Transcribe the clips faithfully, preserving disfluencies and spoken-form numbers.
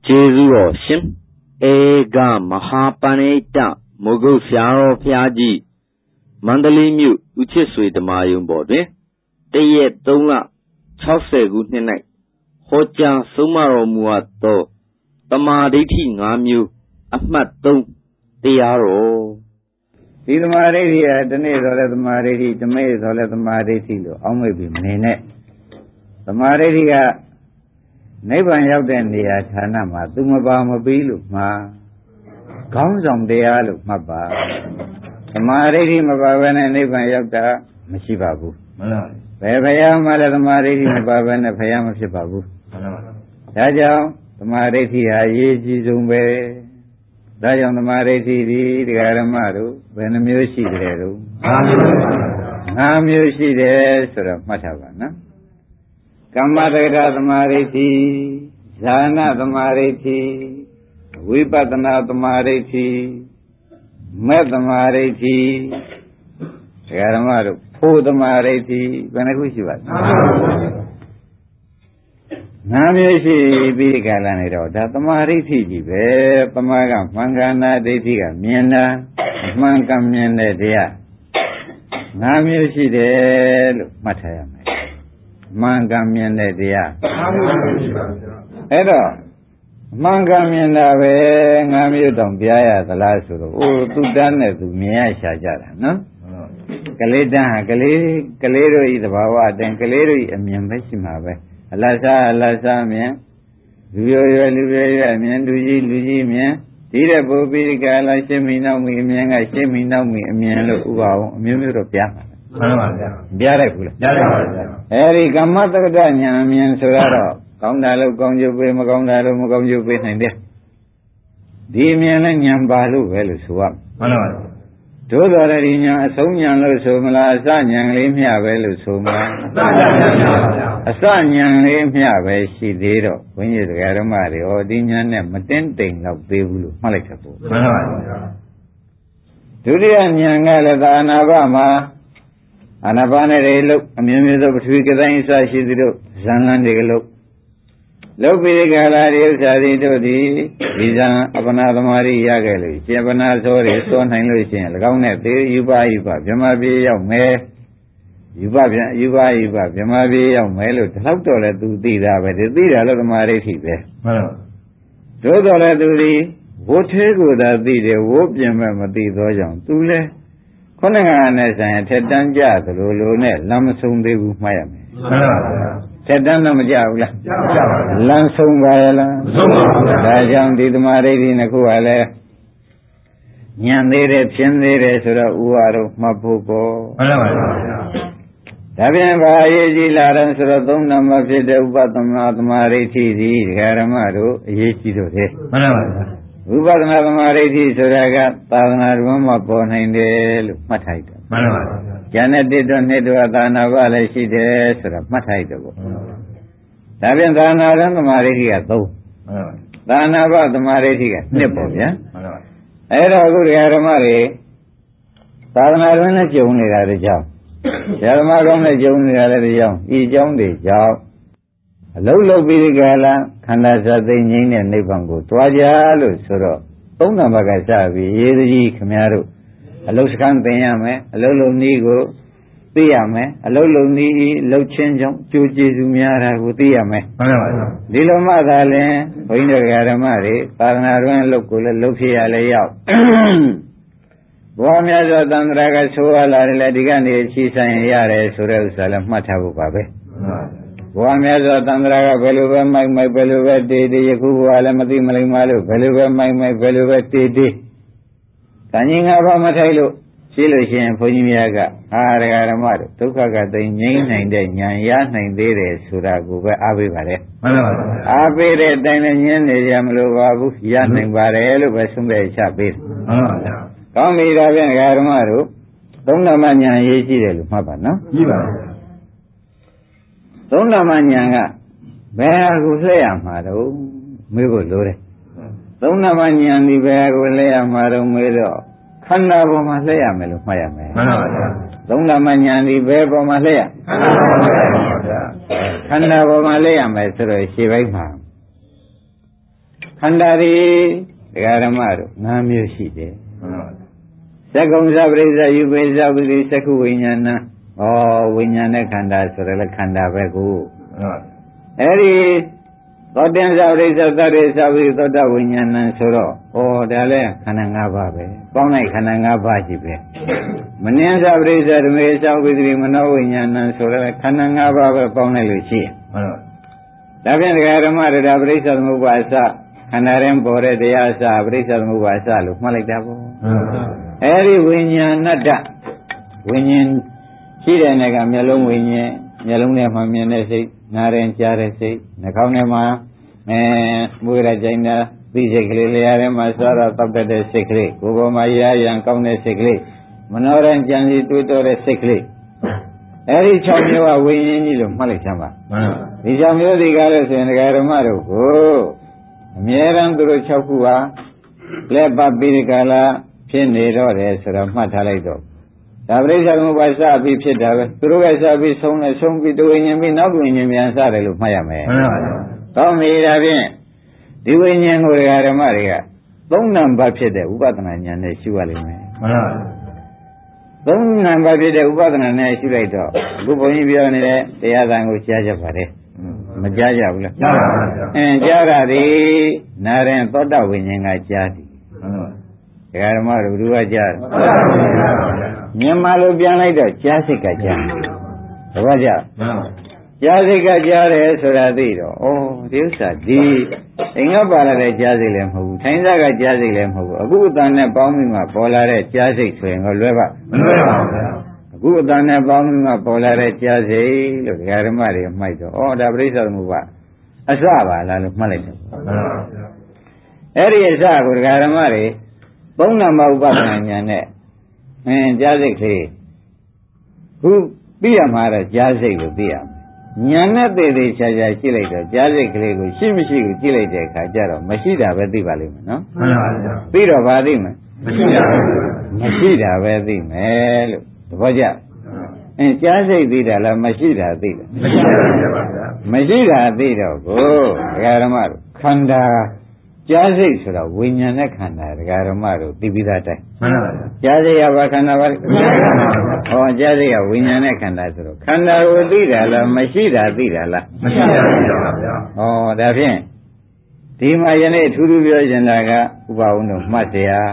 Jesu Shin Ega Mahapaneta Mogo Siaro Piaji Mandalimu Uchisui the Mayum body. They yet don't Chase good night. Hoja Sumaro Muato Tamaditi Namu Ahmad Dom Tiaro. The Maridi, the name of the Maridi, the maze of the Maridi, only be Mene. The Maridi. Neighbor out in the Atanama, Dumabama Bilu, Ma comes on the Alu, Maba. The Maridi Mabavan and neighbor out there, Mashibabu. Payam, the Maridi Mabavan, the Payam Shibabu. Raja, the Maridi, Ayi Zumbe, Raja, the Maridi, the Aramaru, when the music there. Namusi there, sort of Matavana. Kamadera the Mariti, Jana the Mariti, Vipatana the Mariti, Met the Mariti, Yaramaru, Po the Mariti, Venakushiva. Namishi Bigalanero, that the Mariti, Pamaga, Mangana, Detiga, Miena, Manka Miena, Dea. Namishi de Matayam. Mangamian Dia Edo Mangamian Ave Namiudom Biaya, the last of the old two done to Mia Shajara, no? Kaleda, Kale, Kalero is the Bawa, then Kalero, and Miameshima, Alasa, Alasa, Mia, Livia, Livia, Mian, Luigi, Luigi, Mia, Tira Bobi, Gala, Shemina, Mianga, Shemina, Mian, Uau, Mimurupia. Biarepula. Eri Gamata Danya, Mian Soraro, Kondalo, Konjupe, Makondalo, Mokonjupe, and there. Dimian and Yambalu, well, swap. Two Dorina, Sonyan Losumala, Sanyan Limia, well, Suma. A Sanyan Limia, where she did, when you get a Mario, or Dinian and Matenting of Bulu, Malakapo. Julian Yangala, Anabama. Anabana look, a mimic of Twika inside she did Zanland look. Look with the Galari, Sadido di Vizan, Abanada Maria Yagali, Jabana Sori, Son Henry, Lagone, Yuba Yuba, Jamabi, Yame, Yuba, Yuba, Yuba, Jamabi, Yamelo, how to let do Dida, but the Dida of the Marisi. So the let do the what take with that Dida, whoop Jamamati Dojan, Tule. Konanganes and Tedan Jat, Lulune, Lamasum de Miami. Tedan Namajavla, Lansum Viola, Rajan did Maridi Nakuale, Yandere, Chendere, Sura Uaro, Mapuko. Tabian Vaji Laran Sura Dona Mafida Ubatam Mariti, Haramaru, Yeshido. Ubadana Mariti Suraga, Tavanaruma upon Hindel, Mataita. Janet did on Nedwadana Valley, she did Sura Mataita. Tavian Dana and the Maritia, though. Dana about the Maritia, Nipple, yeah? Era good Yaramari, Tavanaruna Juni at the job. Yaramagam Juni at the job, he joined the job. Low low Biligala, Kandasa, the Yin and Nipango, Twajalu, Soro, Tona Bagasa, Yedi Kamaru, a low Scampayame, a low Nigo, Tiame, a low Ni, low Chenjong, Chuji Zumiara, Utiame, Dilo Madale, Winner Garamari, Parnaran Local, Lucia Layao. Boamia Dandraga, Soa, La Ladigani, Chisa and Yare, Surel Salam, Matabu Babe. Wamia Tandraga, Veluva, my my Veluva, Didi, Yaku, Alamati, Malimalu, Veluva, my my Veluva, Didi. Tanying Abamatailo, Silushian, Punimiaga, Aragamar, Tukaga, the Yin and the Yan and Dede, Suragu, Abivare. Abire, Danian, Yamalu, Yan and Barelu, Vesumbe Chapis. Come here, Garamaru, Tonamania, Yesi, Mapa, no? Don't Manyanga, Bear who lay a maro, Migo Lore. Don't Manya, the bear who lay a maro, Miro, Kanda Bomalea, Melumaya. Don't Manya, the bear Bomalea. Kanda Bomalea, Messer, Shivema. န္ဓာတွေဒကာဓမ္မတို့ငါးမျိုးရှိတယ်သက္ကုံသပရိစ္ဆယူပိသဝိရိသက္ခုဝိညာဏဩဝိညာဉ်နဲ့ခန္ဓာဆိုရယ်ခန္ဓာပဲကိုအဲ့ဒီသောတ္တံသပရိစ္ဆသတ္တေသဝိသောတဝိညာဏဆိုတော့ဩဒါလည်းခန္ဓာ၅ပါးပဲပေါင်းလိုက်ခန္ဓာ၅ပါးရှိပဲမနင်းသပရိစ္ဆဓမေသဝိသရိမနောဝိညာဏဆိုရယ်ခန္ဓာ၅ပါးပဲပေါင်းလိုက်လို့ရှိရင်ဒါဖြင့်ဒကာဓမ္မရတာပရိစ္ဆသမုပ္ပါစခန္ဓာရင်ပေါ်တဲ့တရားအစပရိစ္ဆသမုပ္ပါစလို့မှတ်လိုက်တာပေါ့အဲဒီဝိညာဏတ္တဝိညာဉ်ရှိတဲ့နေကမျက်လုံးဝိညာဉ်မျက်လုံးထဲမှာမြင်တဲ့စိတ်နားရင်ကြားတဲ့စိတ်နှာခေါင်းထဲမှာအဲမွေးရကြိုင်တာသိစိတ်ကလေးလျှာထဲမှာသွားတော့တောက်တတဲ့စိတ်ကလေးကိုယ်ပေါ်မှာရာရန်ကောင်းတဲ့စိတ်ကလေးမနောရံကြံစီတွေးတောတဲ့စိတ်ကလေးအဲဒီ၆မျိုးကဝိညာဉ်ကြီးလို့မှတ်လိုက်ချမ်းပါဒီ၆မျိုးဒီကားလို့ဆိုရင်ဒကာဓမ္မတို့ကိုအမြဲတမ်းသူတို့၆ခုဟာလက်ပတ်ပြီးဒီကလာဖြစ်နေတော့တယ်ဆိုတော့မှတ်ထားလိုက်တော့ဒါပရိစ္ဆေသမုပ္ပါစပြီးဖြစ်တာပဲသူတို့ကစပြီးဆုံးနေဆုံးပြီးတဝိညာဉ်ပြီးနောက်ဝိညာဉ်ပြန်စတယ်လို့မှတ်ရမယ်မှန်ပါပါကောင်းပြီဒါဖြင့်ဒီဝိညာဉ်ကိုဒကာဓမ္မတွေကသုံးနံပါတ်ဖြစ်တဲ့ဥပဒနာဉာဏ်နဲ့ရှုရလိမ့်မယ်မှန်ပါပါသုံးနံပါတ်ဖြစ်တဲ့ဥပဒနာနဲ့ရှုလိုက်တော့အခုဘုန်းကြီးပြောနေတဲ့တရားသံကိုကြားကြပါတယ်မကြားကြဘူးလားကြားပါပါအင်းကြားတာဒီနာရင်သောတဝိညာဉ်ကကြားတယ်ဒကာဓမ္မတို့ဘုရားကြားမြန်မာလိုပြန်လိုက်တော့ကြားစိတ်ကကြားတပည့်ကြကြားစိတ်ကကြားတယ်ဆိုတာသိတော့ဩဒီဥစ္စာဒီအိမ်ကပါလာတဲ့ကြားစိတ်လည်းမဟုတ်ဘူးထိုင်းစားကကြားစိတ်လည်းမဟုတ်ဘူးအခုအတန်နဲ့ပေါင်းပြီးမှပေါ်လာတဲ့ကြားစိတ်ဆိုရင်တော့လွဲပါမလွဲပါဘူးဗျာအခုအတန်နဲ့ပေါင်းပြီးမှပေါ်လာတဲ့ကြားစိတ်လို့ဒကာဓမ္မတွေမှိုက်တော့ဩဒါပရိစ္ဆေသမုပ္ပါအစပါလားလို့မှတ်လိုက်တယ်မှန်ပါဗျာအဲ့ဒီအစကိုဒကာဓမ္မတွေသုံးနံပါတ်ဥပဒနာဉာဏ်နဲ့အင်းကြားစိတ်ကလေးခုသိရမှာတော့ကြားစိတ်ကိုသိရမယ်ဉာဏ်နဲ့သိသိချာချာရှိလိုက်တော့ကြားစိတ်ကလေးကိုရှိမရှိကိုကြည့်လိုက်တဲ့အခါကျတော့မရှိတာပဲသိပါလိမ့်မယ်နော်မှန်ပါဗျာသိတော့ဘာသိမလဲမရှိတာပဲမရှိတာပဲသိမယ်လို့သဘောကျအင်းကြားစိတ်သိတာလားမရှိတာသိတယ်မရှိတာပါဗျာမရှိတာသိတော့ကိုဒကာဓမ္မတို့ခန္ဓာကြားစိတ်ဆိုတာဝိညာဉ်နဲ့ခန္ဓာဒကာဓမ္မတို့သိပြီးသားတိုင်းမှန်ပါဗျာကြားစိတ်ကဘာခန္ဓာပါလဲဟောကြားစိတ်ကဝိညာဉ်နဲ့ခန္ဓာဆိုတော့ခန္ဓာကိုသိတာလားမရှိတာသိတာလားမရှိတာသိတာပါဗျာဟောဒါဖြင့်ဒီမှာယနေ့ထူးထူးပြောချင်တာကဥပဝုံတို့မှတ်เสีย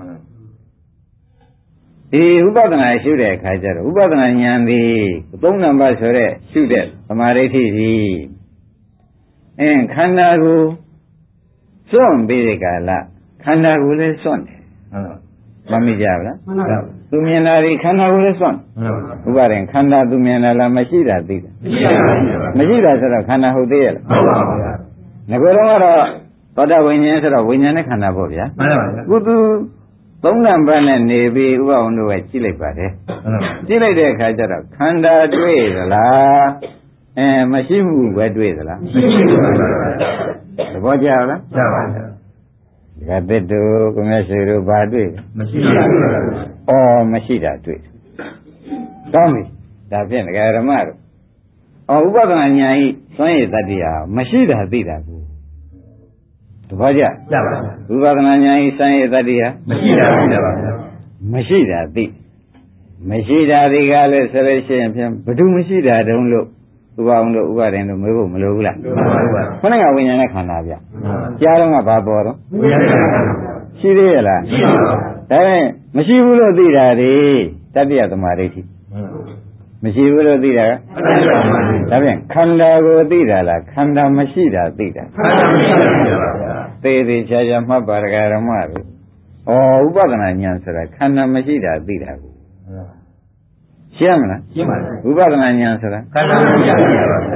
ဒီဥပဒနာရှုတဲ့အခါကျတော့ဥပဒနာဉာဏ်ဒီသုံးနံပါတ်ဆိုတဲ့ရှုတဲ့သမာဓိဋ္ဌိကြီးအင်းခန္ဓာကိုစွန့်ပြီးဒီကလာခန္ဓာကိုယ်လည်းစွန့်တယ်မှန်ပါမမိကြဘူးလားမှန်ပါသူမြင်တာဒီခန္ဓာကိုယ်လည်းစွန့်မှန်ပါဥပါရင်ခန္ဓာသူမြင်တာလားမရှိတာသိတယ်မရှိတာဆိုတော့ခန္ဓာဟုတ်သေးရဲ့လားမှန်ပါဗျာငါကတော့သောတာဝိညာဉ်ဆိုတော့ဝိညာဉ်နဲ့ခန္ဓာပေါ့ဗျာမှန်ပါဗျာကုသူသုံးနံပါတ်နဲ့နေပြီးဥပဝုံတို့ကကြည့်လိုက်ပါတယ်ကြည့်လိုက်တဲ့အခါကျတော့ခန္ဓာတွေ့သလားအဲမရှိဘူးပဲတွေ့သလားမရှိဘူးပါဗျာသဘောကျလားကျပါဗျာဒီကသစ်တို့ကိုမြတ်ဆွေတို့ဘာတွေ့မရှိပါဘူးဩမရှိတာတွေ့ကောင်းပြီဒါဖြင့်ဒကာဓမ္မတို့ဩဥပဒနာညာဤသွမ်းရည်တတ္တိဟာမရှိတာသိတာကိုသဘောကျကျပါဗျာဥပဒနာညာဤသွမ်းရည်တတ္တိဟာမရှိတာသိတာပါဗျာမရှိတာသိမရှိတာဒီကလည်းဆိုလို့ရှိရင်ဖြင့်ဘယ်သူမရှိတာတုံးလို့ဥပအောင်တို့ဥပါရင်တို့မေးဖို့မလိုဘူးလားမှန်ပါပါခုနကဝိညာဉ်နဲ့ခန္ဓာဗျကြားတော့ကဘာပေါ်တော့ဝိညာဉ်နဲ့ခန္ဓာရှိသေးရဲ့လားရှိပါဘူးဒါနဲ့မရှိဘူးလို့သိတာဒီတတ္တိယသမာဓိဋ္ဌိမရှိဘူးလို့သိတာကဒါဖြင့်ခန္ဓာကိုသိတာလားခန္ဓာမရှိတာသိတာခန္ဓာမရှိတာပါဗျာသေသေးချာချာမှတ်ပါဒကာရမတို့ဩဥပဒနာဉာဏ်ဆိုတာခန္ဓာမရှိတာသိတာကိုရှင်းမလားရှင်းပါပြီဝိပဿနာဉာဏ်ဆိုတာခန္ဓာမရှိတာပါဗျာဒါ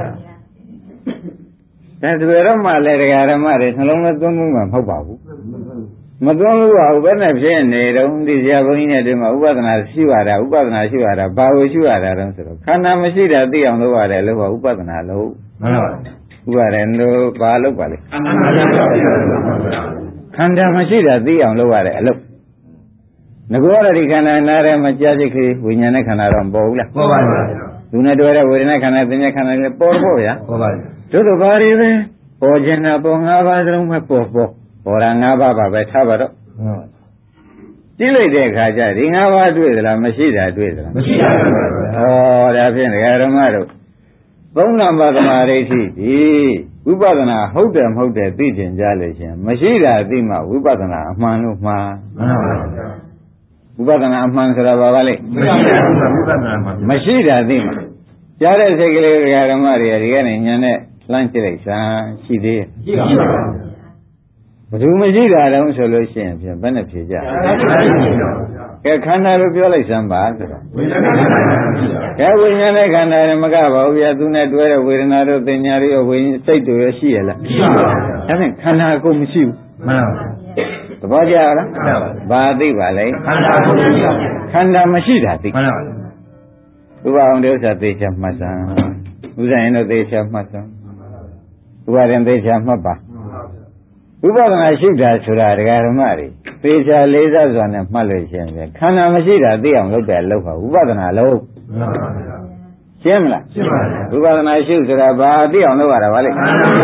ဆိုရမှလည်းတရားဓမ္မတွေနှလုံးသွင်းမှုမှမဟုတ်ပါဘူးမသွင်းလို့ပါဘူးဘယ်နဲ့ဖြစ်နေတော့ဒီဆရာဘုန်းကြီးနဲ့ဒီမှာဥပဒနာရှိရတာဥပဒနာရှိရတာဘာကိုရှိရတာတော့ဆိုတော့ခန္ဓာမရှိတာသိအောင်လုပ်ရတယ်လို့ပါဥပဒနာလို့မှန်ပါပါဥပါရင်လို့ဘာလုပ်ပါလဲခန္ဓာမရှိတာသိအောင်လုပ်ရတယ်အလုပ်ငကောရဒီခန္ဓာနားထဲမှာကြာစိတ်ကလေးဝိညာဉ်နဲ့ခန္ဓာတော့မပေါ်ဘူးလားပေါ်ပါပါသူနဲ့တွေ့တဲ့ဝေဒနာခန္ဓာသင်္ညာခန္ဓာလည်းပေါ်ဖို့ဗျာပေါ်ပါတို့တော့ဘာတွေပဲပေါ်ခြင်းတာပေါ်ငါးပါးစလုံးပဲပေါ်ပေါ်ပေါ်တာငါးပါးပါပဲထားပါတော့ကြည့်လိုက်တဲ့အခါကျဒီငါးပါးတွေ့သလားမရှိတာတွေ့သလားမရှိပါဘူးဩဒါဖြင့်ဒကာဓမ္မတို့သုံးနံပါတ်သမာဓိဋ္ဌိဒီဝိပဿနာဟုတ်တယ်မဟုတ်တယ်သိကျင်ကြလို့ရှင်မရှိတာသိမှဝိပဿနာအမှန်လို့မှားမှန်ပါဘူးဝိပဿနာအမှန်ဆိုတာဘာပါလဲမရှိတာသိမှကြားတဲ့စိတ်ကလေးဒကာဓမ္မတွေဒီကနေညာနဲ့လှမ်းကြည့်လိုက်စမ်းရှိသေးရဲ့ရှိပါဘူးဘယ်သူမရှိတာတုံးဆိုလို့ရှိရင်ဖြင့်ဘယ်နဲ့ဖြေကြကဲခန္ဓာလို့ပြောလိုက်စမ်းပါဆိုတော့ကဲဝိညာဉ်နဲ့ခန္ဓာနဲ့မကပါဘူးဗျာသူနဲ့တွဲတဲ့ဝေဒနာတို့သင်ညာတွေရောဝိညာဉ်စိတ်တွေရောရှိရလားရှိပါဘူးဒါဖြင့်ခန္ဓာကိုမရှိဘူးမှန်ပါသဘောကျလားဘာသိပါလဲခန္ဓာမရှိတာသိမှန်ပါဥပအောင်တဲ့ဥစ္စာသေချာမှတ်စမ်းဥစ္စာရင်တော့သေချာမှတ်စမ်းဥပါရင်သေချာမှတ်ပါဝိပဿနာရှိတာဆိုတာဒကာဓမ္မတွေသေချာလေးစားစွာနဲ့မှတ်လို့ရှိရင်ခန္ဓာမရှိတာသိအောင်လုပ်တယ်လုပ်ပါဝိပဿနာလုပ်ရှင်းမလားရှင်းပါပြီဝိပဿနာရှိဆိုတာဘာသိအောင်လုပ်ရတာဗါလေ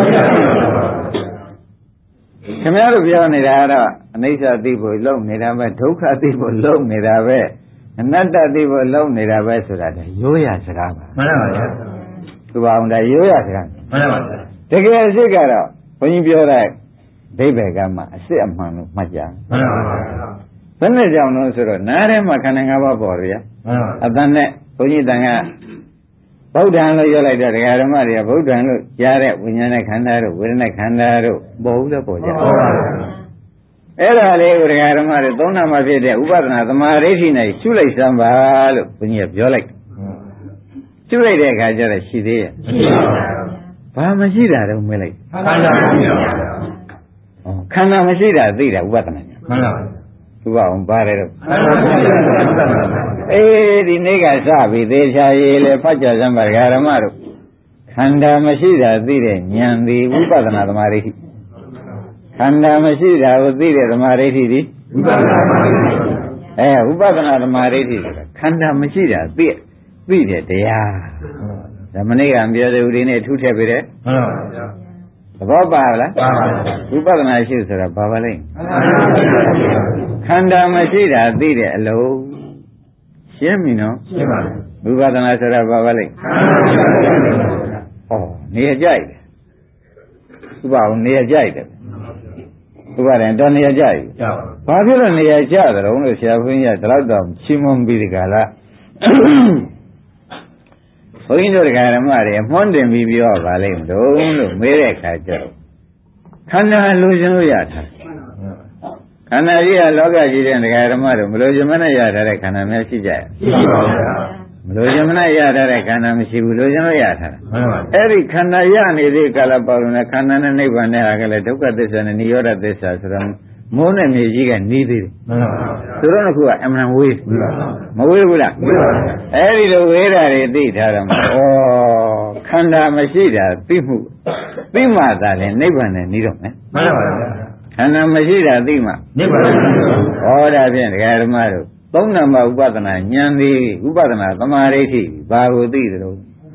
ခင်ဗျားတို့ပြောနေတာကတော့အနိစ္စသိဖို့လုပ်နေတာပဲဒုက္ခသိဖို့လုပ်နေတာပဲအနတ္တသိဖို့လုပ်နေတာပဲဆိုတာဒါရိုးရစကားပါမှန်ပါဗျာသူပါအောင်ဒါရိုးရစကားမှန်ပါဗျာတကယ်အစ်ကတော့ဘုန်းကြီးပြောတဲ့ဒိဗ္ဗေကမှာအစစ်အမှန်လို့မှတ်ကြမှန်ပါဗျာဘယ်နဲ့ကြောင့်လို့ဆိုတော့နားထဲမှာခန္ဓာ၅ပါးပေါ်ရမှန်ပါအတန်နဲ့ဘုန်းကြီးတန်ကဗုဒ္ဓံလို့ပြောလိုက်တော့ဒကာဓမ္မတွေကဗုဒ္ဓံလို့ကြားတဲ့ဝိညာဉ်နဲ့ခန္ဓာတို့ဝေဒနာခန္ဓာတို့ပေါ်ဘူးလို့ပေါ်ကြပါဘူးအဲ့ဒါလေးကိုဒကာဓမ္မတွေသုံးနာမှဖြစ်တဲ့ဥပဒနာသမာဓိဋ္ဌိနဲ့ရှုလိုက်စမ်းပါလို့ဘုန်းကြီးကပြောလိုက်ရှုလိုက်တဲ့အခါကျတော့ရှိသေးရဲ့မရှိပါဘူးဘာမရှိတာတော့မဲလိုက်ခန္ဓာမရှိပါဘူးခန္ဓာမရှိတာသိတာဥပဒနာမှန်ပါဘူးသူကအောင်ပါတယ်တော့အေးဒီနေ့ကစပြီသေချာရေးလေဖတ်ကြစမ်းပါဒကာဓမ္မတို့ခန္ဓာမရှိတာသိတဲ့ဉာဏ်သည်ဝိပဿနာသမာဓိဋ္ဌိခန္ဓာမရှိတာကိုသိတဲ့သမာဓိဋ္ဌိဒီဝိပဿနာသမာဓိဋ္ဌိအဲဝိပဿနာသမာဓိဋ္ဌိဆိုတာခန္ဓာမရှိတာသိသိတဲ့တရားဒါမနေ့ကပြောတဲ့ဦးဒီနေ့ထူးထည့်ပေးတယ်မှန်ပါဗျာသဘောပါလားပါပါဝိပဿနာရှိဆိုတာဘာပါလဲခန္ဓာမရှိတာသိတဲ့အလုံးရှင်းပြီနော်ရှင်းပါပြီဝိပဿနာဆိုတာဘာပါလဲဩနေရကြိုက်တယ်ဥပအောင်နေရကြိုက်တယ်ဥပဒေတော့နေရကြိုက်ဘာဖြစ်လို့နေရကြတယ်လို့ဆရာဘုန်းကြီးကဒီလောက်တော့ရှင်းမပြီးဒီကလာဘုန်းကြီးတို့ဓမ္မတွေမွန်းတင်ပြီးပြောပါလိမ့်မလို့လို့မေးတဲ့အခါကျတော့ခန္ဓာလိုချင်လို့ရတာခန္ဓာကြီးကလောကကြီးတဲ့ဓမ္မတို့မလိုချင်မနဲ့ရထားတဲ့ခန္ဓာများရှိကြရဲ့ရှိပါဘူးမလိုချင်မနဲ့ရထားတဲ့ခန္ဓာမရှိဘူးလိုချင်လို့ရထားတာအဲ့ဒီခန္ဓာရနေတဲ့ကာလပေါလုံးနဲ့ခန္ဓာနဲ့နိဗ္ဗာန်နဲ့ဟာကလည်းဒုက္ခသစ္စာနဲ့နိရောဓသစ္စာဆိုတော့မိုးနဲ့မြေကြီးကနီးသေးတယ်မှန်ပါဘူးသူတို့ကကအမှန်ဝေးမဝေးဘူးလားဝေးပါဘူးအဲ့ဒီလိုဝေးတာတွေသိထားတော့မှဩခန္ဓာမရှိတာသိမှုသိမှသာလေနိဗ္ဗာန်နဲ့နီးတော့မယ်မှန်ပါပါခန္ဓာမရှိတာသိမှနိဗ္ဗာန်ဟောဒါဖြင့်ဒကာဓမ္မတို့သုံးနံပါတ်ဥပဒနာဉာဏ်သည်ဥပဒနာသမာဓိဋ္ဌိဘာကိုသိသလဲ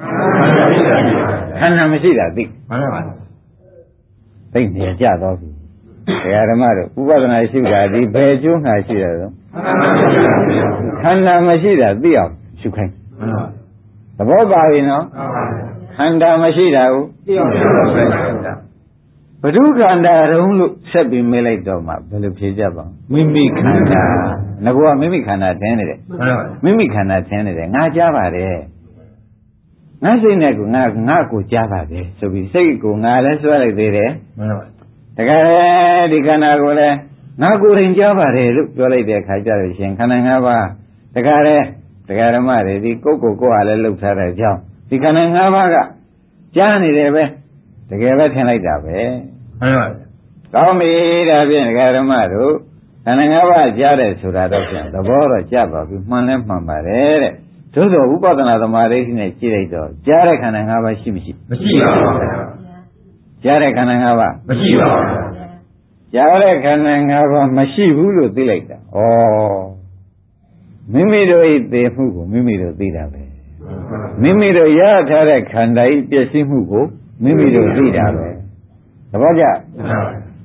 ခန္ဓာမရှိတာသိမှန်ပါပါသိနေကြတော့ပြီဒကာဓမ္မတို့ဥပဒနာရှိတာဒီဘယ်ကျိုးငါရှိတယ်တော့ခန္ဓာမရှိတာသိအောင်ရှုခိုင်းသဘောပါပြီနော်ခန္ဓာမရှိတာကိုသိအောင်ရှုခိုင်းဘဒုခန္ဓာတုံးလို့ဆက်ပြီးမေးလိုက်တော့မှဘယ်လိုဖြေကြပါ့မိမိခန္ဓာငါကမိမိခန္ဓာထင်းနေတယ်မိမိခန္ဓာထင်းနေတယ်ငါကြားပါတယ်ငါစိတ်နဲ့ကငါငါကိုကြားပါတယ်ဆိုပြီးစိတ်ကိုငါလည်းဆွဲလိုက်သေးတယ်တကယ်ဒီခန္ဓာကိုလည်းငါကိုယ်ရင်ကြားပါတယ်လို့ပြောလိုက်တဲ့အခါကျတော့ရှင်ခန္ဓာ၅ပါးတကယ်လည်းတကယ်ဓမ္မတွေဒီကိုယ်ကိုကိုယ်အားလည်းလှုပ်ထားတဲ့အကြောင်းဒီခန္ဓာ၅ပါးကကြားနေတယ်ပဲတကယ်ပဲထင်လိုက်တာပဲမှန်ပါဗျာကောင်းပြီဒါဖြင့်ဒကာဓမ္မတို့ခန္ဓာ၅ပါးကြားတယ်ဆိုတာတော့ပြန်သဘောတော့ကြပါပြီမှန်လဲမှန်ပါတယ်တဲ့သို့သောဥပဒနာသမာဓိနဲ့ကြည့်လိုက်တော့ကြားတဲ့ခန္ဓာ၅ပါးရှိမရှိမရှိပါဘူးဗျာကြားတဲ့ခန္ဓာ၅ပါးမရှိပါဘူးကြားတဲ့ခန္ဓာ၅ပါးမရှိဘူးလို့သိလိုက်တာဩမိမိတို့ဤသိမှုကိုမိမိတို့သိတာပဲမိမိတို့ရထားတဲ့ခန္ဓာဤပျက်စီးမှုကိုမိမိတို့သိတာပဲသဘောကျ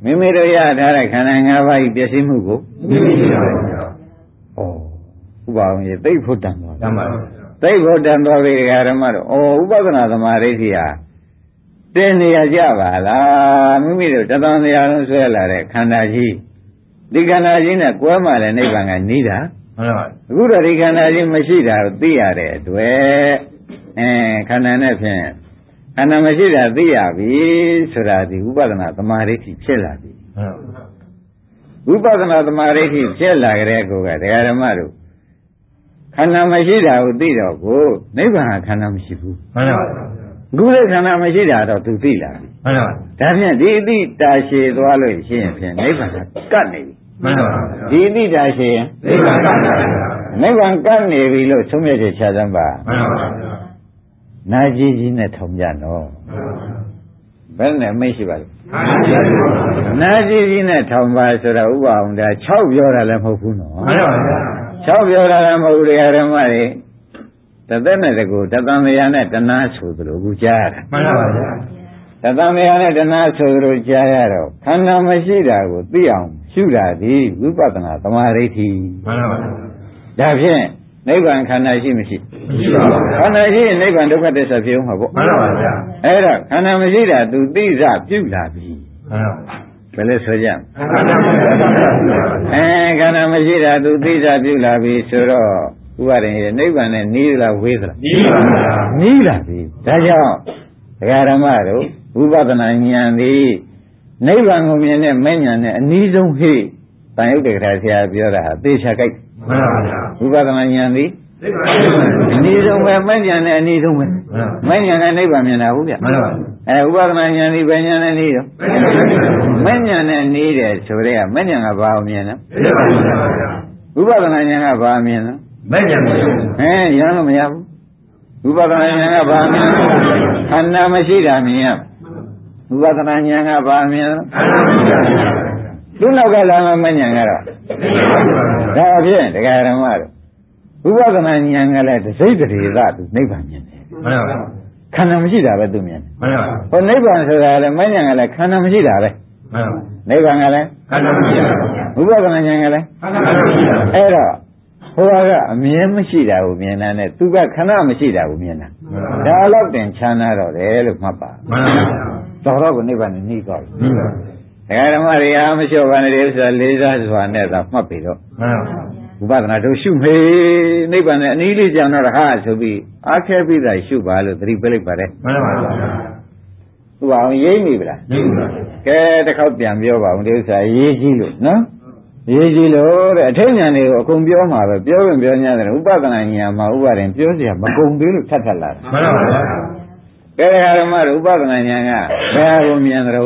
မိမိတို့ရထားတဲ့ခန္ဓာ၅ပါးဤပျက်စီးမှုကိုမိမိရပါဘူး။ဩဥပအောင်ရေသိဖို့တန်သွားတယ်။မှန်ပါဘူး။သိဖို့တန်သွားပြီဓမ္မတို့ဩဥပဒနာသမာဓိဋ္ဌိဟာတင်းနေရကြပါလားမိမိတို့တသံတရားလုံးဆွဲလာတဲ့ခန္ဓာကြီးဒီခန္ဓာကြီးနဲ့ကွဲမှလည်းနိဗ္ဗာန်ကနီးတာမှန်ပါဘူးအခုတော့ဒီခန္ဓာကြီးမရှိတာကိုသိရတဲ့အတွက်အဲခန္ဓာနဲ့ဖြင့်ခန္ဓာမရှိတာသိရပြီဆိုတာဒီဥပဒနာသမာဓိဋ္ဌိဖြစ်လာပြီဥပဒနာသမာဓိဋ္ဌိဖြစ်လာကြတဲ့ကိုကဒကာဓမ္မတို့ခန္ဓာမရှိတာကိုသိတော့ကိုနိဗ္ဗာန်ခန္ဓာမရှိဘူးမှန်ပါဘူးခုလည်းခန္ဓာမရှိတာတော့သူသိလာပြီမှန်ပါဘူးဒါဖြင့်ဒီအတိတာရှည်သွားလို့ရှိရင်ဖြင့်နိဗ္ဗာန်ကတ်နေပြီမှန်ပါဘူးဒီအတိတာရှည်ရင်နိဗ္ဗာန်ကတ်နေပြီနိဗ္ဗာန်ကတ်နေပြီလို့သုံးမြတ်ချက်ချသမ်းပါမှန်ပါဘူးနာကြီးကြီးနဲ့ထုံကြတော့ဘယ်နဲ့မရှိပါဘူးနာကြီးကြီးနဲ့ထုံပါဆိုတော့ဥပအောင်ဒါ၆ပြောတာလည်းမဟုတ်ဘူးနော်မှန်ပါဘူး၆ပြောတာလည်းမဟုတ်ဘူးဓမ္မတွေတသက်နဲ့တကူတသံတရားနဲ့တဏှာဆိုသလိုအခုကြားရတာမှန်ပါပါတသံတရားနဲ့တဏှာဆိုသလိုကြားရတော့ခန္ဓာမရှိတာကိုသိအောင်ရှုတာဒီဝိပဿနာသမာဓိဋ္ဌိမှန်ပါပါဒါဖြင့်နိဗ္ဗာန်ခန္ဓာရှိမရှိမရှိပါဘူးခန္ဓာရှိရင်နိဗ္ဗာန်ဒုက္ခသစ္စာဖြစ်အောင်မှာပေါ့မှန်ပါပါအဲ့တော့ခန္ဓာမရှိတာသူသိစပြုလာပြီမှန်ပါဘယ်လဲဆိုကြအဲခန္ဓာမရှိတာသူသိစပြုလာပြီဆိုတော့ဥပါဒင်ရဲ့နိဗ္ဗာန်နဲ့နီးလားဝေးသလားနီးပါဗျာနီးလာပြီဒါကြောင့်ဒကာဓမ္မတို့ဝိပဿနာဉာဏ်သည်နိဗ္ဗာန်ကိုမြင်တဲ့မဲ့ဉာဏ်နဲ့အနည်းဆုံးဟိတန်ရုပ်တေခါဆရာပြောတာဟာသေချာကြိုက်မှန်ပါဗျာဝိပဿနာဉာဏ်သည်အနည်းဆုံးပဲမဲ့ဉာဏ်နဲ့အနည်းဆုံးပဲမဲ့ဉာဏ်နဲ့နိဗ္ဗာန်မြင်တာဟုတ်ဗျမှန်ပါအဲဝိပဿနာဉာဏ်သည်ဘယ်ဉာဏ်နဲ့နီးတော့မဲ့ဉာဏ်နဲ့နီးတယ်ဆိုတဲ့ကမဲ့ဉာဏ်ကဘာကိုမြင်လဲဝိပဿနာဉာဏ်ကဘာမြင်လဲမဲ့ဉာဏ်မဟုတ်ဘူးဟဲ့ရမ်းလို့မရဘူးဝိပဿနာဉာဏ်ကဘာမြင်ခန္ဓာမရှိတာမြင်ရဝိပဿနာဉာဏ်ကဘာမြင်သူ့နောက်ကလာမဲ့ဉာဏ်ကတော့ဒါဖြင့်တရားဓမ္မတို့ဝိပဿနာဉာဏ်ကလည်းတစိတ်တရေသသူနိဗ္ဗာန်မြင်တယ်မှန်ပါပါခန္ဓာမရှိတာပဲသူမြင်တယ်မှန်ပါပါဟိုနိဗ္ဗာန်ဆိုတာလည်းမဲ့ဉာဏ်ကလည်းခန္ဓာမရှိတာပဲမှန်ပါနိဗ္ဗာန်ကလည်းခန္ဓာမရှိတာဝိပဿနာဉာဏ်ကလည်းခန္ဓာမရှိတာအဲ့တော့ဟိုကအမြဲမရှိတာကိုမြင်တာနဲ့သူကခဏမရှိတာကိုမြင်တာဒါတော့တင်ချမ်းသာတော့တယ်လို့မှတ်ပါမှန်ပါတော်တော့ကိုနိဗ္ဗာန်နဲ့နှီးသွားပြီဒကာဓမ္မတွေအားမလျှော့ပါနဲ့ဒီဥစ္စာလေးစားစွာနဲ့သာမှတ်ပြီတော့မှန်ပါဝိပဿနာတို့ရှုမေးနိဗ္ဗာန်နဲ့အနည်းလေးကြောင်တော့ဟာဆိုပြီးအားခဲပြီးသားရှုပါလို့သတိပေးလိုက်ပါတယ်မှန်ပါပါသူအောင်ရိမ့်ပြီလားရိမ့်ပါကဲတစ်ခေါက်ပြန်ပြောပါဦးဒီဥစ္စာရေးကြည့်လို့နော်ရေးကြည့်လို့တဲ့အထိဉာဏ်တွေကိုအကုန်ပြောမှာပဲပြောရင်ပြော냐တယ်ဥပဒနာဉာဏ်မှာဥပါရင်ပြောเสียမကုန်သေးလို့ထပ်ထပ်လာတယ်မှန်ပါပါကဲဓမ္မတို့ဥပဒနာဉာဏ်ကဘယ်ကိုမြင်သလဲ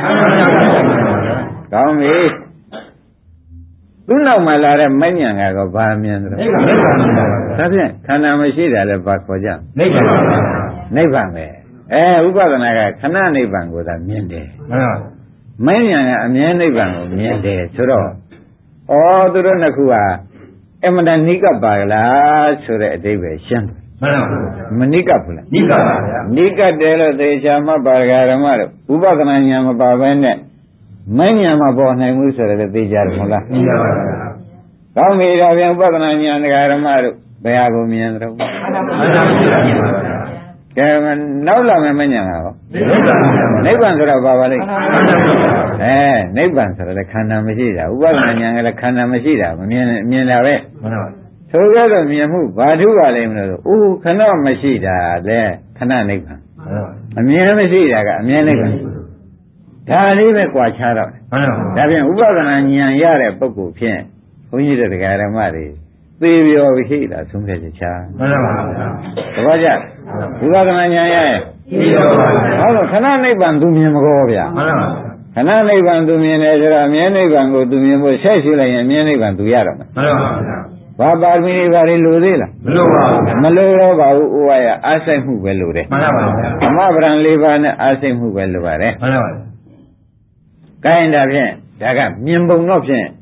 ကောင်းပြီသူ့နောက်မှာလာတဲ့မဲ့ဉာဏ်ကတော့ဘာမြင်သလဲဒါဖြင့်ခန္ဓာမရှိတာလည်းဘာခေါ်ကြနိဗ္ဗာန်နိဗ္ဗာန်ပဲအဲဥပဒနာကခဏနိဗ္ဗာန်ကိုသာမြင်တယ်မှန်ပါမဲ့ဉာဏ်ကအမြဲနိဗ္ဗာန်ကိုမြင်တယ်ဆိုတော့ဩသူတို့နှစ်ခုဟာအမှန်တန်နိကပ်ပါလားဆိုတဲ့အဓိပ္ပာယ်ရှင်းတယ်မှန်ပါဘူးမနိကပ်ဘူးလားနိကပ်ပါဗျာနိကပ်တယ်လို့သေချာမှတ်ပါဓမ္မတို့ဥပဒနာဉာဏ်မပါဘဲနဲ့မဉာဏ်မပေါ်နိုင်ဘူးဆိုတော့သေချာတယ်မဟုတ်လားသိပါပါဗျာကောင်းပြီဒါပြန်ဥပဒနာဉာဏ်ဓမ္မတို့ဘယ်ဟာကိုမြင်သလဲမှန်ပါဘူးကဲနောက်လာမယ်မဉာဏ်ကရောနိဗ္ဗာန်ဆိုတော့ဘာပါလိမ့်အဲနိဗ္ဗာန်ဆိုတော့လည်းခန္ဓာမရှိတာဥပဒနာဉာဏ်ကလည်းခန္ဓာမရှိတာမမြင်မြင်တာပဲဆိုကြတော့မြင်မှုဘာထုပါလိမ့်မလို့အိုးခဏမရှိတာလေခဏနိဗ္ဗာန်အမြင်မရှိတာကအမြင်နိဗ္ဗာန်ဒါလေးပဲကြွာချတော့ဒါဖြင့်ဥပဒနာဉာဏ်ရတဲ့ပုဂ္ဂိုလ်ဖြင့်ဘုန်းကြီးတို့တရားဓမ္မတွေသေပြောရှိတာသုံးဖြတ်ချက်ချာမှန်ပါပါသဘောကျဝိပဿနာဉာဏ်ရဲ့သေပြောပါဟောတော့ခဏနိဗ္ဗာန်သူမြင်မကောဗျာမှန်ပါခဏနိဗ္ဗာန်သူမြင်တယ်ဆိုတော့အမြဲနိဗ္ဗာန်ကိုသူမြင်ဖို့ဆက်ရှိလိုက်ရင်အမြဲနိဗ္ဗာန်သူရတော့မယ်မှန်ပါဗျာဘာပါရမီတွေဘာတွေလိုသေးလားမလိုပါဘူးမလိုတော့ပါဘူးဥဝါယအားစိတ်မှုပဲလိုတယ်မှန်ပါဗျာဓမ္မပဒံ၄ပါးနဲ့အားစိတ်မှုပဲလိုပါတယ်မှန်ပါဗျာကိုင်းဒါဖြင့်ဒါကမြင်ပုံတော့ဖြင့်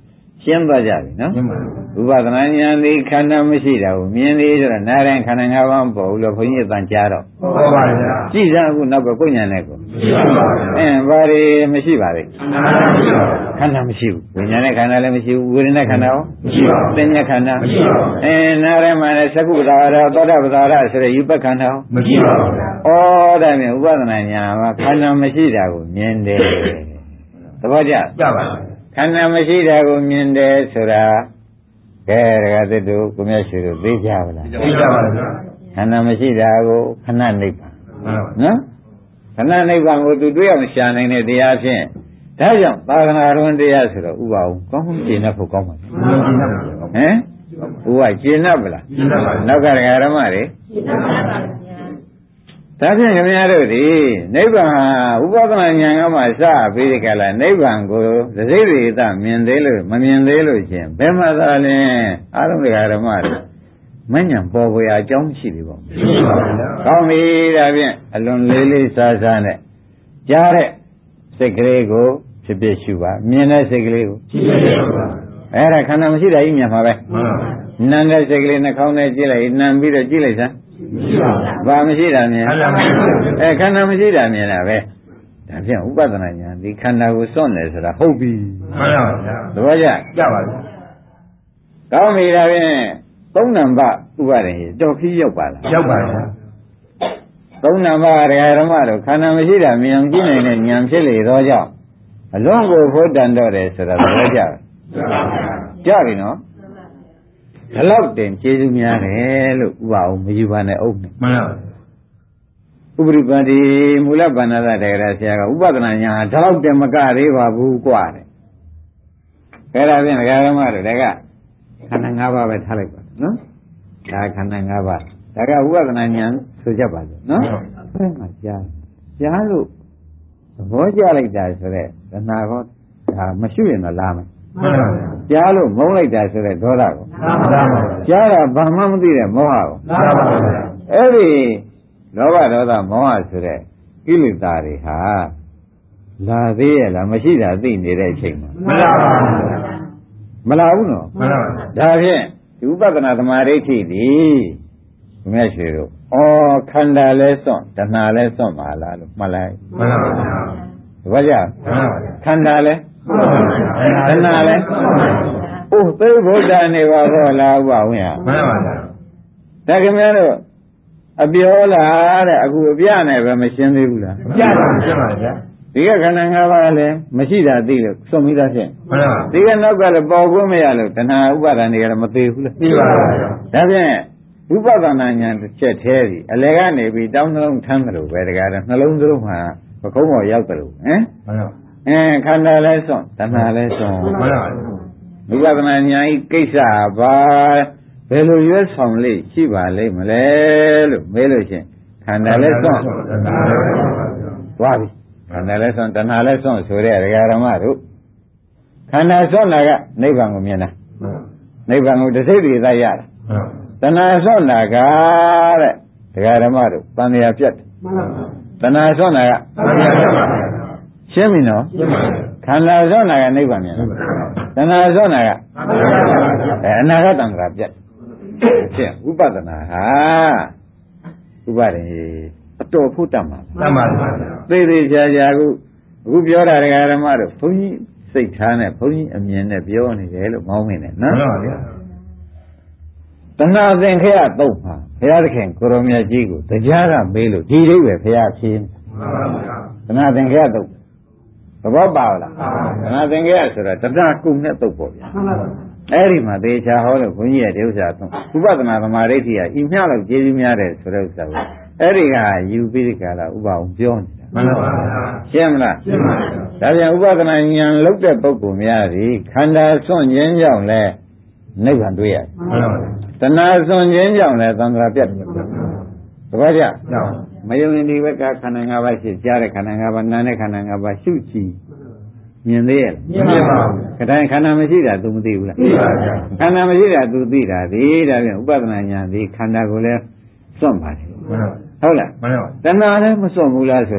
ရှင်းသွားကြပြီနော်ဥပဒနာဉာဏ်ဒီခန္ဓာမရှိတာကိုမြင်သေးဆိုတော့နားတိုင်းခန္ဓာ၅ပါးမပေါ်ဘူးလို့ဘုန်းကြီးအတန်ကြားတော့ဟုတ်ပါဗျာကြည့်စမ်းအခုနောက်ကကိုဉာဏ်နဲ့ကိုမရှိပါဘူးအင်းဘာတွေမရှိပါလဲခန္ဓာမရှိဘူးဝိညာဉ်နဲ့ခန္ဓာလည်းမရှိဘူးဝေဒနာခန္ဓာရောမရှိပါဘူးသင်္ညခန္ဓာမရှိပါဘူးအင်းနားထဲမှာလည်းသကုပ္ပဒါရသောတာပဒါရဆိုတဲ့ယူပခန္ဓာရောမရှိပါဘူးဩဒါမြင်ဥပဒနာဉာဏ်မှာခန္ဓာမရှိတာကိုမြင်တယ်သဘောကျကြပါဘူးခန္ဓာမရှိတာကိုမြင်တယ်ဆိုတာကဲဒကာသစ်တို့ကိုမြတ်ရှိတို့သိကြပါလားသိကြပါဗျာခန္ဓာမရှိတာကိုခဏနိဗ္ဗာန်နော်ခဏနိဗ္ဗာန်ကိုသူတွေ့အောင်ရှာနိုင်တဲ့တရားဖြင့်ဒါကြောင့်သာသနာတော်တရားဆိုတော့ဥပအောင်ကောင်းကောင်းကျင့်တတ်ဖို့ကောင်းပါလားဟမ်ဥပကျင့်တတ်ပါလားကျင့်တတ်ပါနောက်ကဒကာဓမ္မတွေကျင့်တတ်ပါဗျာဒါဖြင့်ခင်ဗျားတို့ဒီနိဗ္ဗာန်ဥပဒနာဉာဏ်ကမှစပြီးဒီကလာနိဗ္ဗာန်ကိုသတိရိသမြင်သေးလို့မမြင်သေးလို့ရှင်ဘယ်မှာသာလဲအားလုံးတရားဓမ္မတွေမဉဏ်ပေါ်ပေါ်အကြောင်းရှိသေးပါ့မလားကောင်းပြီဒါဖြင့်အလွန်လေးလေးစားစားနဲ့ကြားတဲ့စိတ်ကလေးကိုဖြစ်ဖြစ်ရှုပါမြင်တဲ့စိတ်ကလေးကိုဖြစ်ဖြစ်ရှုပါအဲ့ဒါခန္ဓာမရှိတာကြီးမြင်မှာပဲနံတဲ့စိတ်ကလေးနှာခေါင်းနဲ့ကြည့်လိုက်နံပြီးတော့ကြည့်လိုက်စမ်းဘာမရှိတာမြင်အဲခန္ဓာမရှိတာမြင်တာပဲဒါဖြင့်ဥပဒနာဉာဏ်ဒီခန္ဓာကိုစွန့်တယ်ဆိုတာဟုတ်ပြီမှန်ပါဗျာသဘောကျကြပါပြီကောင်းပြီဒါဖြင့်သုံးနံပါတ်ဥပါဒင်တော်ခီးရောက်ပါလားရောက်ပါဗျာသုံးနံပါတ်ဓမ္မတို့ခန္ဓာမရှိတာမြင်အောင်ကြည့်နိုင်တဲ့ဉာဏ်ဖြစ်လေသောကြောင့်အလွန်ကိုဖို့တန်တော့တယ်ဆိုတာသဘောကျကြပြီနော်ဒီလောက်တင်ကျေးဇူးများတယ်လို့ဥပအောင်မယူပါနဲ့အုပ်နဲ့မှန်ပါဥပရိပါတိမူလဗန္နသတရားဆရာကဥပဒနာညာဒီလောက်တင်မကသေးပါဘူးกว่าတယ်အဲ့ဒါဖြင့်ဒကာဓမ္မတို့ဒါကခန္ဓာ၅ပါးပဲထားလိုက်ပါနော်ဒါခန္ဓာ၅ပါးဒါကဥပဒနာညာဆိုကြပါစို့နော်အဲ့မှာကြားကြားလို့သဘောကျလိုက်တာဆိုတော့တဏှာကောဒါမရှိရင်တော့လာမယ်မှန်ပါဗျာကြားလို့မုန်းလိုက်တာဆိုတဲ့ဒေါသကိုမှန်ပါဗျာကြားတာဘာမှမသိတဲ့မောဟကိုမှန်ပါဗျာအဲ့ဒီလောဘဒေါသမောဟဆိုတဲ့ကိလေသာတွေဟာလာသေးရဲ့လားမရှိတာသိနေတဲ့အချိန်မှာမှန်ပါဗျာမလာဘူးနော်မှန်ပါဗျာဒါဖြင့်ဒီဥပဒနာသမာဓိဋ္ဌိသည်ဘုရားရှိတို့ဩခန္ဓာလဲစွန့်တဏှာလဲစွန့်ပါလားလို့မှတ်လိုက်မှန်ပါဗျာတပည့်ကြမှန်ပါဗျာခန္ဓာလဲတဏှာလဲအိုးသိဗုဒ္ဓနေပါဘောလားဥပဝင်းဟာမှန်ပါဗျာဒါခင်ဗျားတို့အပြောလားတဲ့အခုအပြနဲ့ပဲမရှင်းသေးဘူးလားပြပါရှင်းပါဗျာဒီကခန္ဓာ၅ပါးလည်းမရှိတာသိလို့စွန့်ပြီးသားဖြင့်မှန်ပါဒီကနောက်ကလည်းပေါ်ခွင့်မရလို့တဏှာဥပါဒဏ်တွေကလည်းမသေးဘူးလားသိပါပါဗျာဒါဖြင့်ဥပဒနာဉာဏ်တစ်ချက်သေးပြီအလယ်ကနေပြီးတောင်းနှလုံးထမ်းတယ်လို့ပဲတကားတော့နှလုံးသွင်းမှာပကုံးပေါ်ရောက်တယ်လို့ဟမ်မှန်ပါအဲခန္ဓာလဲစွန့်တဏှာလဲစွန့်မှန်ပါဥပဒနာဉာဏ်ဤကိစ္စပါဘယ်လိုရွေးဆောင်လိမ့်ရှိပါလိမ့်မလဲလို့မေးလို့ရှင်ခန္ဓာလဲစွန့်သွားပြီခန္ဓာလဲစွန့်တဏှာလဲစွန့်ဆိုတဲ့ဒကာဓမ္မတို့ခန္ဓာစွန့်တာကနိဗ္ဗာန်ကိုမြင်တာနိဗ္ဗာန်ကိုတစ်စိတ်တည်းသာရတာတဏှာစွန့်တာကတဲ့ဒကာဓမ္မတို့တဏှာပြတ်တယ်တဏှာစွန့်တာကရှင်းပြီနော်ခန္ဓာစွန့်တာကနိဗ္ဗာန်မြင်တာတဏှာစွန့်တာကအဲအနာဂတ်တံခါပြတ်ဖြစ်ဥပဒနာဟာဥပဒေအတော်ဖို့တတ်မှာတတ်ပါပါသေသေးချာချာအခုအခုပြောတာဒကာဓမ္မတို့ဘုန်းကြီးစိတ်ထားနဲ့ဘုန်းကြီးအမြင်နဲ့ပြောနေတယ်လို့မောင်းနေတယ်နော်မှန်ပါဗျာတဏှာသင်္ခရတုတ်မှာဘုရားသခင်ကိုရောမြတ်ကြီးကိုတရားကမေးလို့ဒီလေးပဲဘုရားဖြေမှန်ပါဗျာတဏှာသင်္ခရတုတ်သဘောပါလားတဏှာသင်္ခရဆိုတာတဏှာကုနဲ့တုတ်ပေါ့ဗျာမှန်ပါဗျာအဲ့ဒီမှာသေချာဟောလို့ဘုန်းကြီးရဲ့ဒီဥစ္စာသုံးဥပဒနာသမာဓိဋ္ဌိဟာဤမျှလောက်ကျေးဇူးများတယ်ဆိုတဲ့ဥစ္စာကိုအဲ့ဒီကယူပြီးဒီကလာဥပအောင်ပြောနေတာမှန်ပါဗျာရှင်းမလားရှင်းပါပြီဒါပြန်ဥပဒနာဉာဏ်လောက်တဲ့ပုဂ္ဂိုလ်များသည်ခန္ဓာစွန့်ခြင်းကြောင့်လဲနိဗ္ဗာန်တွေ့ရတယ်မှန်ပါဗျာတဏှာစွန့်ခြင်းကြောင့်လဲသံဃာပြတ်တယ်တပည့်ကြမယုံရင်ဒီဘက်ကခန္ဓာ၅ပါးရှိကြားတဲ့ခန္ဓာ၅ပါးနားတဲ့ခန္ဓာ၅ပါးရှုကြည့်မြင်သေးရဲ့မြင်ပါဘူးခန္ဓာခန္ဓာမရှိတာ तू မသိဘူးလားသိပါဗျာခန္ဓာမရှိတာ तू သိတာဒီဒါပြန်ဥပဒနာဉာဏ်ဒီခန္ဓာကိုလည်းစွန့်ပါတယ်ဟုတ်လားမှန်ပါတဏှာလည်းမစွန့်ဘူးလားဆိုတော့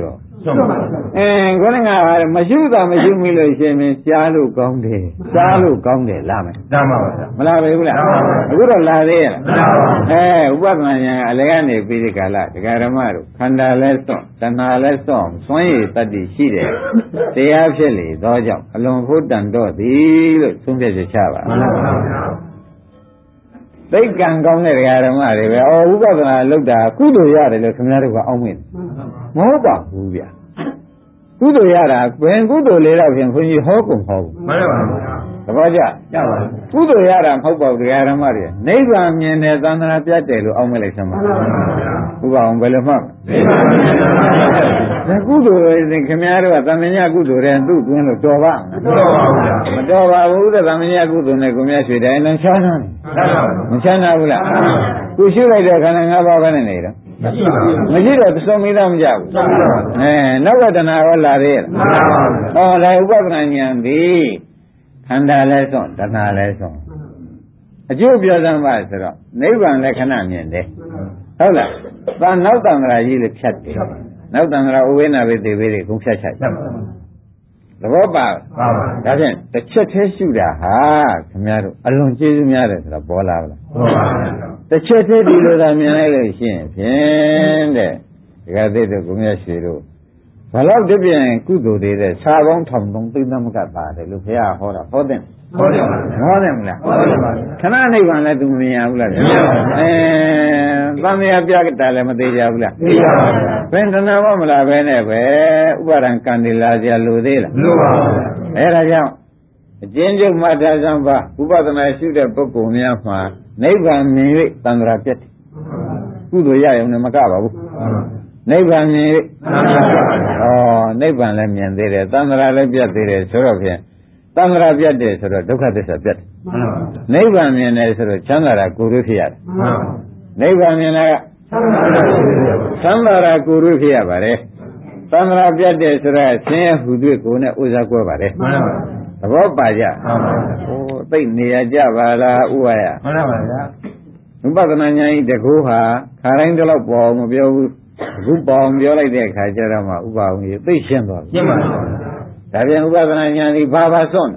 အဲခေါင်းကမရှိတာမရှိမိလို့ရှင်မင်းရှားလို့ကောင်းတယ်ရှားလို့ကောင်းတယ်လားမယ်တမ်းပါပါမလားပဲဘူးလားအခုတော့လာသေးရဲ့လားအဲဥပဒနာဉာဏ်ကအလကနေပြီးဒီကလာဒကာဓမ္မတို့ခန္ဓာလဲစွန့်တဏှာလဲစွန့်စွန့်ရည်တတ္တိရှိတယ်တရားဖြစ်လေသောကြောင့်အလွန်ဖို့တန်တော့သည်လို့သုံးဖြတ်ချက်ချပါမှန်ပါပါသိက္ကံကောင်းတဲ့ဒကာဓမ္မတွေပဲအော်ဥပဒနာလောက်တာကုသိုလ်ရတယ်လို့ခင်ဗျားတို့ကအောင်းမင်းမဟုတ်ပါဘူးဗျာကုသိုလ်ရတာဘယ်ကုသိုလ်လေးတော့ဖြင့်ခွန်ကြီးဟောကုန်ဟောဘူးမှန်ပါပါသဘောကျကျပါဘူးကုသိုလ်ရတာမဟုတ်ပါဘူးတရားဓမ္မတွေနိဗ္ဗာန်မြင်တဲ့သန္တာပြတ်တယ်လို့အောက်မဲ့လိုက်စမ်းပါမှန်ပါပါဥပအောင်ဘယ်လိုမှနိဗ္ဗာန်မြင်တဲ့သန္တာပြတ်တယ်ဒါကုသိုလ်တွေခင်ဗျားတို့ကသမญကုသိုလ်တဲ့သူ့တွင်းလို့တော်ပါမတော်ပါဘူးတဲ့သမญကုသိုလ်နဲ့ကိုမြတ်ရွှေတိုင်းလည်းချမ်းသာတယ်မချမ်းသာဘူးလားကိုရှုလိုက်တဲ့ခန္ဓာ၅ပါးပဲနဲ့နေတော့မရှိတော့သဆုံးမိသားမကြဘူးအဲနောက်ကတဏှာရောလာသေးရဲ့ဟောလေဥပဒနာဉာဏ်သည်ခန္ဓာလဲစွန့်တဏှာလဲစွန့်အကျိုးပြောစမ်းပါဆိုတော့နိဗ္ဗာန်လည်းခဏမြင်တယ်ဟုတ်လားသာနောက်တံ္ဍရာကြီးလည်းဖြတ်တယ်နောက်တံ္ဍရာဥဝိနာဝိသေဝိတွေကုန်ဖြတ်ချိုက်သဘောပါပါပါဒါဖြင့်တစ်ချက်သေးရှုတာဟာခင်ဗျားတို့အလွန်ကျေးဇူးများတယ်ဆိုတော့ပေါ်လာပါလားပေါ်ပါပါတစ်ချက်သေးဒီလိုသာမြင်လိုက်လို့ရှိရင်ဖြင့်တဲ့ဒီကသိတဲ့ကိုမြတ်ရွှေတို့ဘလောက်တပြင်းကုသိုလ်တွေတဲ့စာပေါင်းထောင်သုံးသိသမကပါတယ်လို့ဘုရားဟောတာဟောတဲ့ဟောတယ်ဟောတယ်မလားဟောတယ်ပါခဏနိဗ္ဗာန်လည်းသူမမြင်ရဘူးလားမြင်ပါဘူးအဲသံဃာပြတာလည်းမသေးကြဘူးလားသိပါဘူးဘယ်တဏှာမလားပဲနဲ့ပဲဥပါဒံကံဒီလာကြလို့သေးလားလို့ပါဘူးအဲဒါကြောင့်အကျဉ်းချုပ်မှတ်ထားစမ်းပါဥပဒနာရှုတဲ့ပုဂ္ဂိုလ်များမှာနိဗ္ဗာန်မြင်၍သံဃာပြတ်တယ်ကုသိုလ်ရရုံနဲ့မကပါဘူးနိဗ္ဗာန်မြင်၍ဩနိဗ္ဗာန်လည်းမြင်သေးတယ်သံဃာလည်းပြတ်သေးတယ်ဆိုတော့ဖြင့်သံဃာပြတ်တယ်ဆိုတော့ဒုက္ခသစ္စာပြတ်တယ်နိဗ္ဗာန်မြင်တယ်ဆိုတော့ချမ်းသာတာကိုယ်တွေ့ဖြစ်ရတယ်နိဗ္ဗာန်မြင်တာကချမ်းသာတာကိုယ်တွေ့ဖြစ်ရပါတယ်သံဃာပြတ်တယ်ဆိုတော့ဆင်းရဲဟူတွေ့ကိုယ်နဲ့ဥစားကွဲပါတယ်သဘောပါကြဟိုသိနေရကြပါလားဥဝါယမှန်ပါဗျာဥပဒနာဉာဏ်ဤတကူဟာခါတိုင်းတော့ပေါ်မပြောဘူးအခုပေါ်ပြောလိုက်တဲ့အခါကျတော့မှဥပအောင်ကြီးသိရှင်းသွားပြီရှင်းပါပြီဒါပြန်ဥပဒနာဉာဏ်ဤဘာဘာစွန့်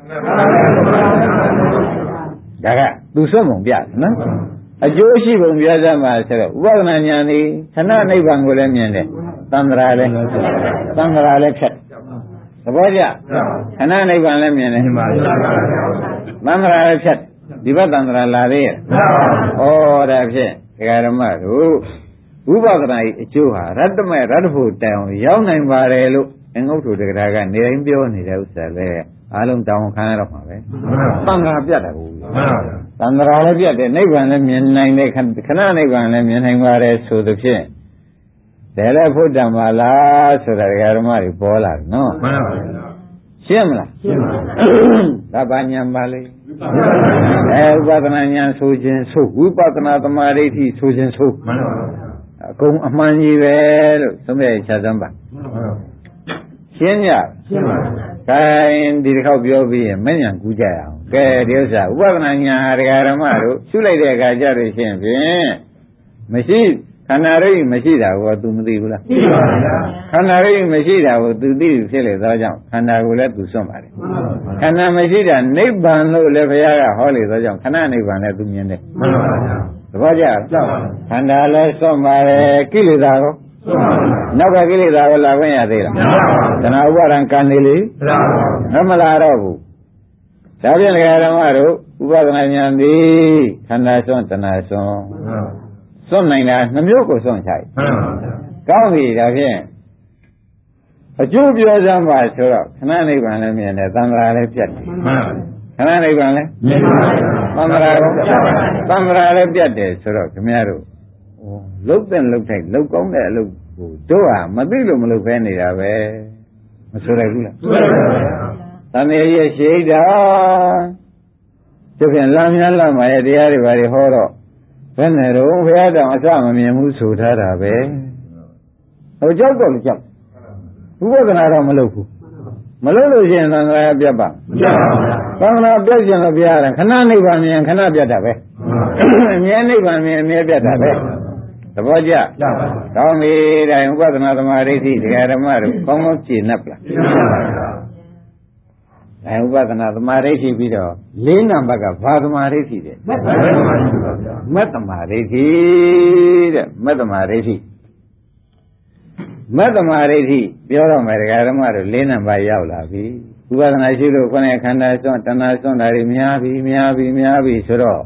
ဒါကသူစွန့်ပုံပြနော်အကျိုးရှိပုံပြစမှာဆိုတော့ဥပဒနာဉာဏ်ဤခဏနိဗ္ဗာန်ကိုလည်းမြင်တယ်သံဃာလည်းသံဃာလည်းဖြတ်သဘောကျခဏနိဗ္ဗာန်လည်းမြင်တယ်သံဃာလည်းဖြတ်ဒီဘက်သံဃာလာသေးရဲ့ဩဒါဖြင့်ဒကာဓမ္မတို့ဥပဒနာ၏အကျိုးဟာရတ္တမေရတ္တဖို့တိုင်အောင်ရောက်နိုင်ပါတယ်လို့အင်္ဂုတ္တတက္ကရာကနေတိုင်းပြောနေတဲ့ဥစ္စာလဲအားလုံးတောင်းခံရတော့မှာပဲသံဃာပြတ်တာကိုသံဃာလည်းပြတ်တယ်နိဗ္ဗာန်လည်းမြင်နိုင်တယ်ခဏနိဗ္ဗာန်လည်းမြင်နိုင်ပါတယ်ဆိုသဖြင့်ဒါလည်းဖို့တံပါလားဆိုတာဒကာဓမ္မတွေပေါ်လာတယ်နော်မှန်ပါဗျာရှင်းမလားရှင်းပါပြီဒါဘာညာပါလဲအဲဥပဒနာညာဆိုခြင်းဆိုဝိပဿနာသမာဓိဋ္ဌိဆိုခြင်းဆိုမှန်ပါဗျာအကုန်အမှန်ကြီးပဲလို့သုံးပြချစမ်းပါရှင်းကြရှင်းပါပြီခိုင်းဒီတစ်ခေါက်ပြောပြီးရင်မဉ္ဇဉ်ကူးကြရအောင်ကဲဒီဥစ္စာဥပဒနာညာဒကာဓမ္မတို့ရှုလိုက်တဲ့အခါကျတော့ရှင်းဖြင့်မရှိခန္ဓာရိပ်မရှိတာကို तू မသိဘူးလားသိပါဗျာခန္ဓာရိပ်မရှိတာကို तू သိဖြစ်လေသောကြောင့်ခန္ဓာကိုလည်း तू စွန့်ပါတယ်ခန္ဓာမရှိတာနိဗ္ဗာန်လို့လည်းဘုရားကဟောလေသောကြောင့်ခဏနိဗ္ဗာန်လည်း तू မြင်တယ်မှန်ပါဗျာသဘောကျလားခန္ဓာလည်းစွန့်ပါတယ်ကိလေသာကိုနောက်ကကိလေသာကိုလာခွင့်ရသေးလားတဏှာဥပါဒံကံနေလေမမလာတော့ဘူးဒါဖြင့်ဓမ္မတို့ဥပဒနာဉာဏ်သည်ခန္ဓာစွန့်တဏှာစွန့်စွန့်နိုင်တာနှမျိုးကိုစွန့်ချိုက်ကောင်းပြီဒါဖြင့်အကျိုးပြောစမ်းပါဆိုတော့ခဏနိဗ္ဗာန်လည်းမြင်တယ်သံဃာလည်းပြတ်တယ်ခဏနိဗ္ဗာန်လည်းမြင်ပါတယ်သံဃာလည်းသံဃာလည်းပြတ်တယ်ဆိုတော့ခင်ဗျားတို့လုတ်တဲ့လုတ်ထိုက်လုတ်ကောင်းတဲ့အလုပ်ကိုတို့ဟာမသိလို့မလုပ်ဖဲနေတာပဲမဆိုရဘူးလားဆိုရပါဘူးသံဃာရဲ့ရှိတာသူဖြင့်လာများလာမှာရဲ့တရားတွေဘာတွေဟောတော့ဘယ်နဲ့တော့ဘုရားတောင်အစမမြင်ဘူးဆိုထားတာပဲဟိုကြောက်တော့ကြောက်ဥပဒနာတော့မလုပ်ဘူးမလုပ်လို့ရှိရင်သံဃာပြတ်ပါမပြတ်ပါဘူးသံဃာပြတ်ခြင်းလို့ပြရတယ်ခဏနိဗ္ဗာန်မြင်ခဏပြတ်တာပဲအမြဲနိဗ္ဗာန်မြင်အမြဲပြတ်တာပဲသဘောကျကောင်းပြီဒါဥပဒနာသမာဓိဋ္ဌိတရားဓမ္မတို့ကောင်းကောင်းကြည်နပ်ပလားကြည်နပ်ပါဗျာဒါဥပဒနာသမာဓိဋ္ဌိပြီးတော့လေးနံပါတ်ကဘာသမာဓိဋ္ဌိတဲ့မတ္တမာဓိဋ္ဌိတဲ့မတ္တမာဓိဋ္ဌိမတ္တမာဓိဋ္ဌိပြောတော့မယ်တရားဓမ္မတို့လေးနံပါတ်ရောက်လာပြီဥပဒနာရှိလို့ခொနဲ့ခန္ဓာစွန့်တဏှာစွန့်တာတွေများပြီများပြီများပြီဆိုတော့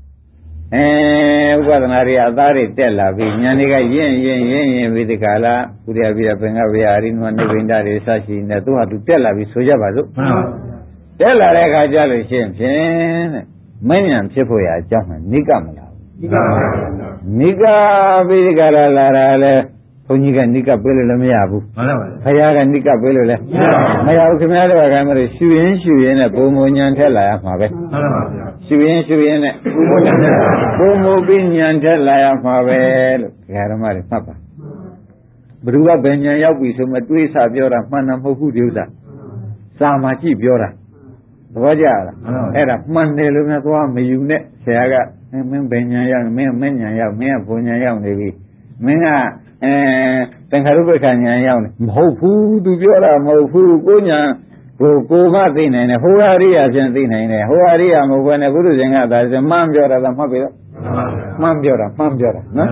အဲဥပဒနာတွေအသားတွေတက်လာပြီဉာဏ်တွေကရင့်ရင့်ရင့်ရင့်ပြီးဒီကလာဥရိယပိယပင်ကဝေယအရိနုနိဗ္ဗိန္ဒတွေစရှိနေသူဟာသူတက်လာပြီဆိုကြပါစို့တက်လာတဲ့အခါကျလို့ရှိရင်ဖြင့်တဲ့မဉ္ဇဉ်ဖြစ်ဖို့ရအကြောင်းမှနိကမလားနိကပါဘူးနိကပြီးဒီကလာလာတာလေဘုန်းကြီးကနိကပေးလို့လည်းမရဘူးမှန်ပါပါခရားကနိကပေးလို့လည်းမရဘူးခင်ဗျားတို့ကမလို့ရှူရင်းရှူရင်းနဲ့ဘုံမဉဏ်ထက်လာရမှာပဲမှန်ပါပါရှူရင်းရှူရင်းနဲ့ဘုံမပြီးဉဏ်ထက်လာရမှာပဲလို့ဒကာဓမ္မတွေမှတ်ပါဘ누구ကဘယ်ဉဏ်ရောက်ပြီဆိုမှတွေးဆပြောတာမှန်တာမဟုတ်ဘူးဒီဥစ္စာစာမှာကြည့်ပြောတာသဘောကျလားအဲ့ဒါမှန်တယ်လို့များသွားမယူနဲ့ဆရာကမင်းဘယ်ဉဏ်ရောက်မင်းမဉဏ်ရောက်မင်းကဘုံဉဏ်ရောက်နေပြီမင်းကအဲသင်္ခါရုပ္ပခဏ်ဉာဏ်ရောက်နေမဟုတ်ဘူးသူပြောတာမဟုတ်ဘူးကိုညာကိုကိုမသိနိုင်တယ်ဟိုဟာရိယာဖြင့်သိနိုင်တယ်ဟိုဟာရိယာမဟုတ်ဘဲနဲ့ဘုရုရှင်ကသာမှန်းပြောတာသာမှတ်ပြီတော့မှန်းပြောတာမှန်းပြောတာနော်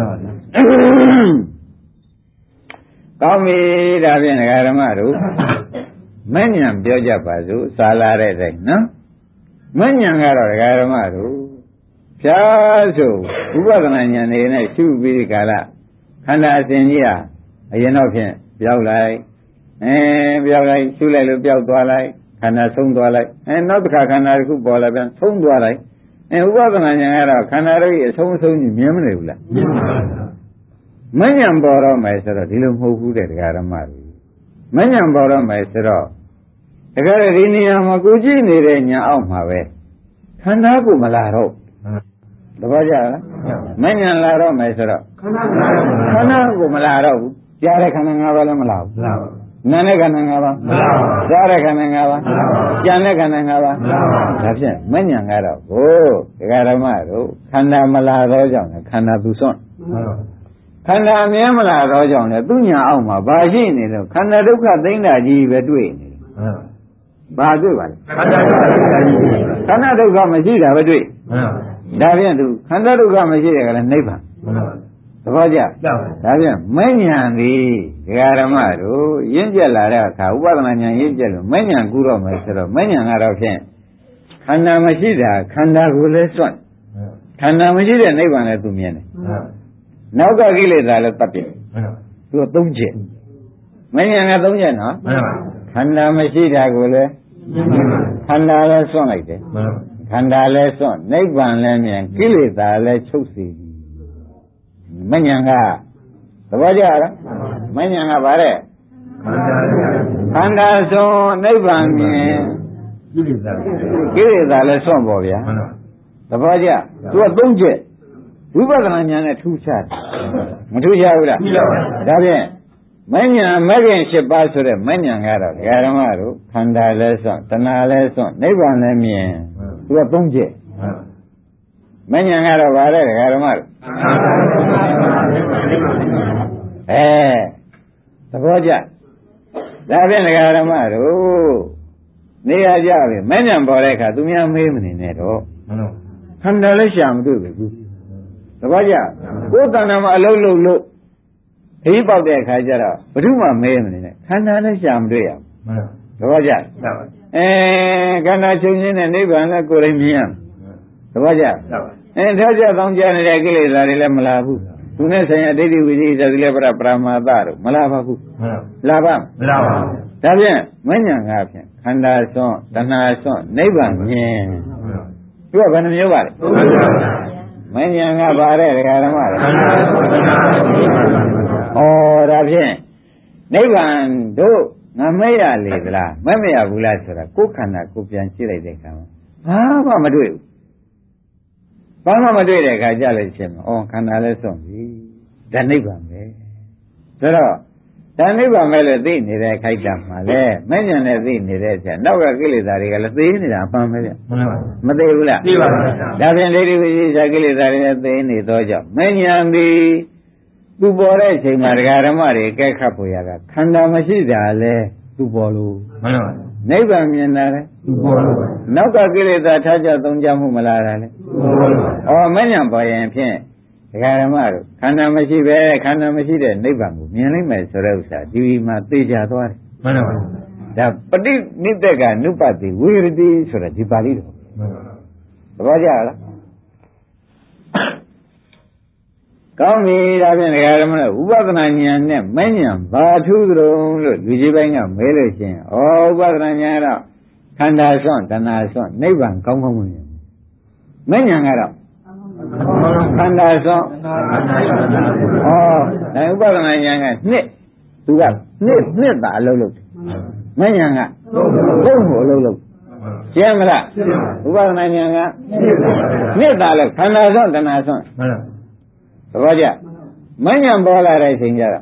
ကောင်းပြီဒါဖြင့်ဒကာဓမ္မတို့မဉ္ဇဉ်ပြောကြပါစို့စာလာတဲ့တိုင်နော်မဉ္ဇဉ်ကတော့ဒကာဓမ္မတို့ဖြားဆိုဥပဒနာဉာဏ်နေနဲ့ရှုပြီးဒီကာလခန္ဓာအစဉ်ကြီးဟာအရင်တော့ဖြင့်ပြောက်လိုက်အဲပြောက်လိုက်ရှုလိုက်လို့ပြောက်သွားလိုက်ခန္ဓာဆုံးသွားလိုက်အဲနောက်တစ်ခါခန္ဓာတစ်ခုပေါ်လာပြန်ဆုံးသွားလိုက်အဲဥပဒနာဉာဏ်ကတော့ခန္ဓာတို့ရဲ့အဆုံးအဆုံးကြီးမြင်မနေဘူးလားမြင်ပါပါမဉ္ဇဉ်ပေါ်တော့မယ်ဆိုတော့ဒီလိုမဟုတ်ဘူးတဲ့ဒကာဓမ္မတွေမဉ္ဇဉ်ပေါ်တော့မယ်ဆိုတော့ဒကာဒီနေရာမှာကိုကြည့်နေတဲ့ညာအောက်မှာပဲခန္ဓာကိုမလာတော့သဘောကျလားမဉ္ဇဉ်လာတော့မယ်ဆိုတော့ခန္ဓာခန္ဓာကိုမလာတော့ဘူးကြားတဲ့ခန္ဓာ၅ပါးလည်းမလာဘူးမလာဘူးနာနဲ့ခန္ဓာ၅ပါးမလာဘူးကြားတဲ့ခန္ဓာ၅ပါးမလာဘူးကြံတဲ့ခန္ဓာ၅ပါးမလာဘူးဒါဖြင့်မဉ္ဇဉ်ကတော့ဟိုဒကာဓမ္မတို့ခန္ဓာမလာတော့ကြောင့်ခန္ဓာသူစွန့်ခန္ဓာအမြဲမလာတော့ကြောင့်လေသူညာအောက်မှာဘာရှိနေလို့ခန္ဓာဒုက္ခသိမ့်တာကြီးပဲတွေ့နေတယ်ဘာတွေ့ပါလဲခန္ဓာဒုက္ခမရှိတာပဲတွေ့ဒါဖြင့်သူခန္ဓာဒုက္ခမရှိတဲ့ကလည်းနိဗ္ဗာန်သဘောကျဒါဖြင့်မဉ္ဇဉ်သည်ဒကာဓမ္မတို့ရင့်ကျက်လာတဲ့အခါဥပဒနာဉာဏ်ရင့်ကျက်လို့မဉ္ဇဉ်ကူတော့မယ်ဆိုတော့မဉ္ဇဉ်ကတော့ဖြင့်ခန္ဓာမရှိတာခန္ဓာကိုလည်းစွန့်ခန္ဓာမရှိတဲ့နိဗ္ဗာန်လည်းသူမြင်တယ်နောက်ကကိလေသာလည်းတတ်တယ်သူကသုံးချက်မဉ္ဇဉ်ကသုံးချက်နော်ခန္ဓာမရှိတာကိုလည်းခန္ဓာလည်းစွန့်လိုက်တယ်ခန္ဓာလည်းစွန့်နိဗ္ဗာန်လည်းမြင်ကိလေသာလည်းချုပ်စီပြီမဉ္ဇဉ်ကသဘောကျလားမဉ္ဇဉ်ကဗါတဲ့ခန္ဓာစွန့်နိဗ္ဗာန်မြင်ကိလေသာလည်းစွန့်ပေါ်ဗျာသဘောကျသူကသုံးချက်ဝိပဿနာဉာဏ်နဲ့ထူးခြားတယ်မထူးခြားဘူးလားဒါဖြင့်မဉ္ဇဉ်မဂ္ဂင်၈ပါးဆိုတဲ့မဉ္ဇဉ်ကတော့ဒကာဓမ္မတို့ခန္ဓာလည်းစွန့်တဏှာလည်းစွန့်နိဗ္ဗာန်လည်းမြင်သူကသုံးချက်မဉ္ဇဉ်ကတော့ဗါတဲ့ဒကာဓမ္မတို့အဲသဘောကျဒါဖြင့်ဒကာဓမ္မတို့နေရာကြပြီမဉ္ဇဉ်ပေါ်တဲ့အခါသူများမေးမနေနဲ့တော့ခန္ဓာလည်းရှာမတွေ့ဘူးသဘောကျကိုယ်တဏ္ဍာမှာအလုံးလုံးလို့ခရီးပေါက်တဲ့အခါကျတော့ဘယ်သူမှမဲမနေနဲ့ခန္ဓာလည်းရှာမတွေ့ရဘူးသဘောကျအဲခန္ဓာချုပ်ခြင်းနဲ့နိဗ္ဗာန်လည်းကိုယ်တိုင်မြင်ရသဘောကျအဲထောက်ကြတောင်းကြနေတဲ့ကိလေသာတွေလည်းမလာဘူးသူနဲ့ဆိုင်ရာဒိဋ္ဌိဝိသိသတိလည်းပရပရမာသတို့မလာပါဘူးလာပါမလာပါဘူးဒါဖြင့်မဉ္ဇဉ်ကားဖြင့်ခန္ဓာစွန့်တဏှာစွန့်နိဗ္ဗာန်မြင်သူကဘယ်နှမျိုးပါလဲမဉ္ဇဉ်ကပါတဲ့ဒကာဓမ္မတွေဩဒါဖြင့်နိဗ္ဗာန်တို့ငါမဲ့ရလေသလားမဲ့မရဘူးလားဆိုတာကိုယ်ခန္ဓာကိုပြန်ကြည့်လိုက်တဲ့အခါမှာဘာမှမတွေ့ဘူးဘာမှမတွေ့တဲ့အခါကြလိုက်ချင်းဩခန္ဓာလည်းစွန့်ပြီဒါနိဗ္ဗာန်ပဲဆိုတော့ဒါနိဗ္ဗာန်ပဲလို့သိနေတဲ့ခိုက်တာမှာလေမဲ့ညာနဲ့သိနေတဲ့ဆရာနောက်ကကိလေသာတွေကလည်းသိနေတာအမှန်ပဲဗျမသိဘူးလားသိပါပါဒါဖြင့်ဒိဋ္ဌိဝိသေသကိလေသာတွေလည်းသိနေသောကြောင့်မဲ့ညာသည်သူပေါ်တဲ့အချိန်မှာဒကာဓမ္မတွေကဲခတ်ပေါ်ရတာခန္ဓာမရှိတာလေသူပေါ်လို့မှန်ပါပါနိဗ္ဗာန်မြင်တာလေသူပေါ်လို့နောက်ကကိလေသာထားကြသုံးကြမှုမလားတာလေသူပေါ်လို့ဩမဉ္ဇဉ်ပေါ်ရင်ဖြင့်ဒကာဓမ္မတို့ခန္ဓာမရှိပဲခန္ဓာမရှိတဲ့နိဗ္ဗာန်ကိုမြင်နိုင်မယ်ဆိုတဲ့ဥစ္စာဒီမှာသိကြသွားတယ်မှန်ပါပါဒါပဋိနိစ္စကနုပတိဝိရတိဆိုတာဒီပါဠိတော်မှန်ပါပါသဘောကျလားကောင်းပြီဒါဖြင့်ဒကာဓမ္မတို့ဥပဒနာဉာဏ်နဲ့မဉ္ဇဉ်ဘာထူးကြုံလို့လူကြီးပိုင်းကမဲလို့ရှိရင်ဩဥပဒနာဉာဏ်ကတော့ခန္ဓာဆွန့်တဏှာဆွန့်နိဗ္ဗာန်ကောင်းကောင်းမမြင်မဉ္ဇဉ်ကတော့ခန္ဓာဆွန့်ဩဒါဥပဒနာဉာဏ်ကနှစ်သူကနှစ်နှစ်သာအလုပ်လုပ်တယ်မဉ္ဇဉ်ကသုံးဖို့အလုပ်လုပ်ရှင်းမလားဥပဒနာဉာဏ်ကနှစ်သာလို့ခန္ဓာဆွန့်တဏှာဆွန့်မှန်ပါသဘောကျမဉ္ဇဉ်ပေါ်လာတဲ့အချိန်ကျတော့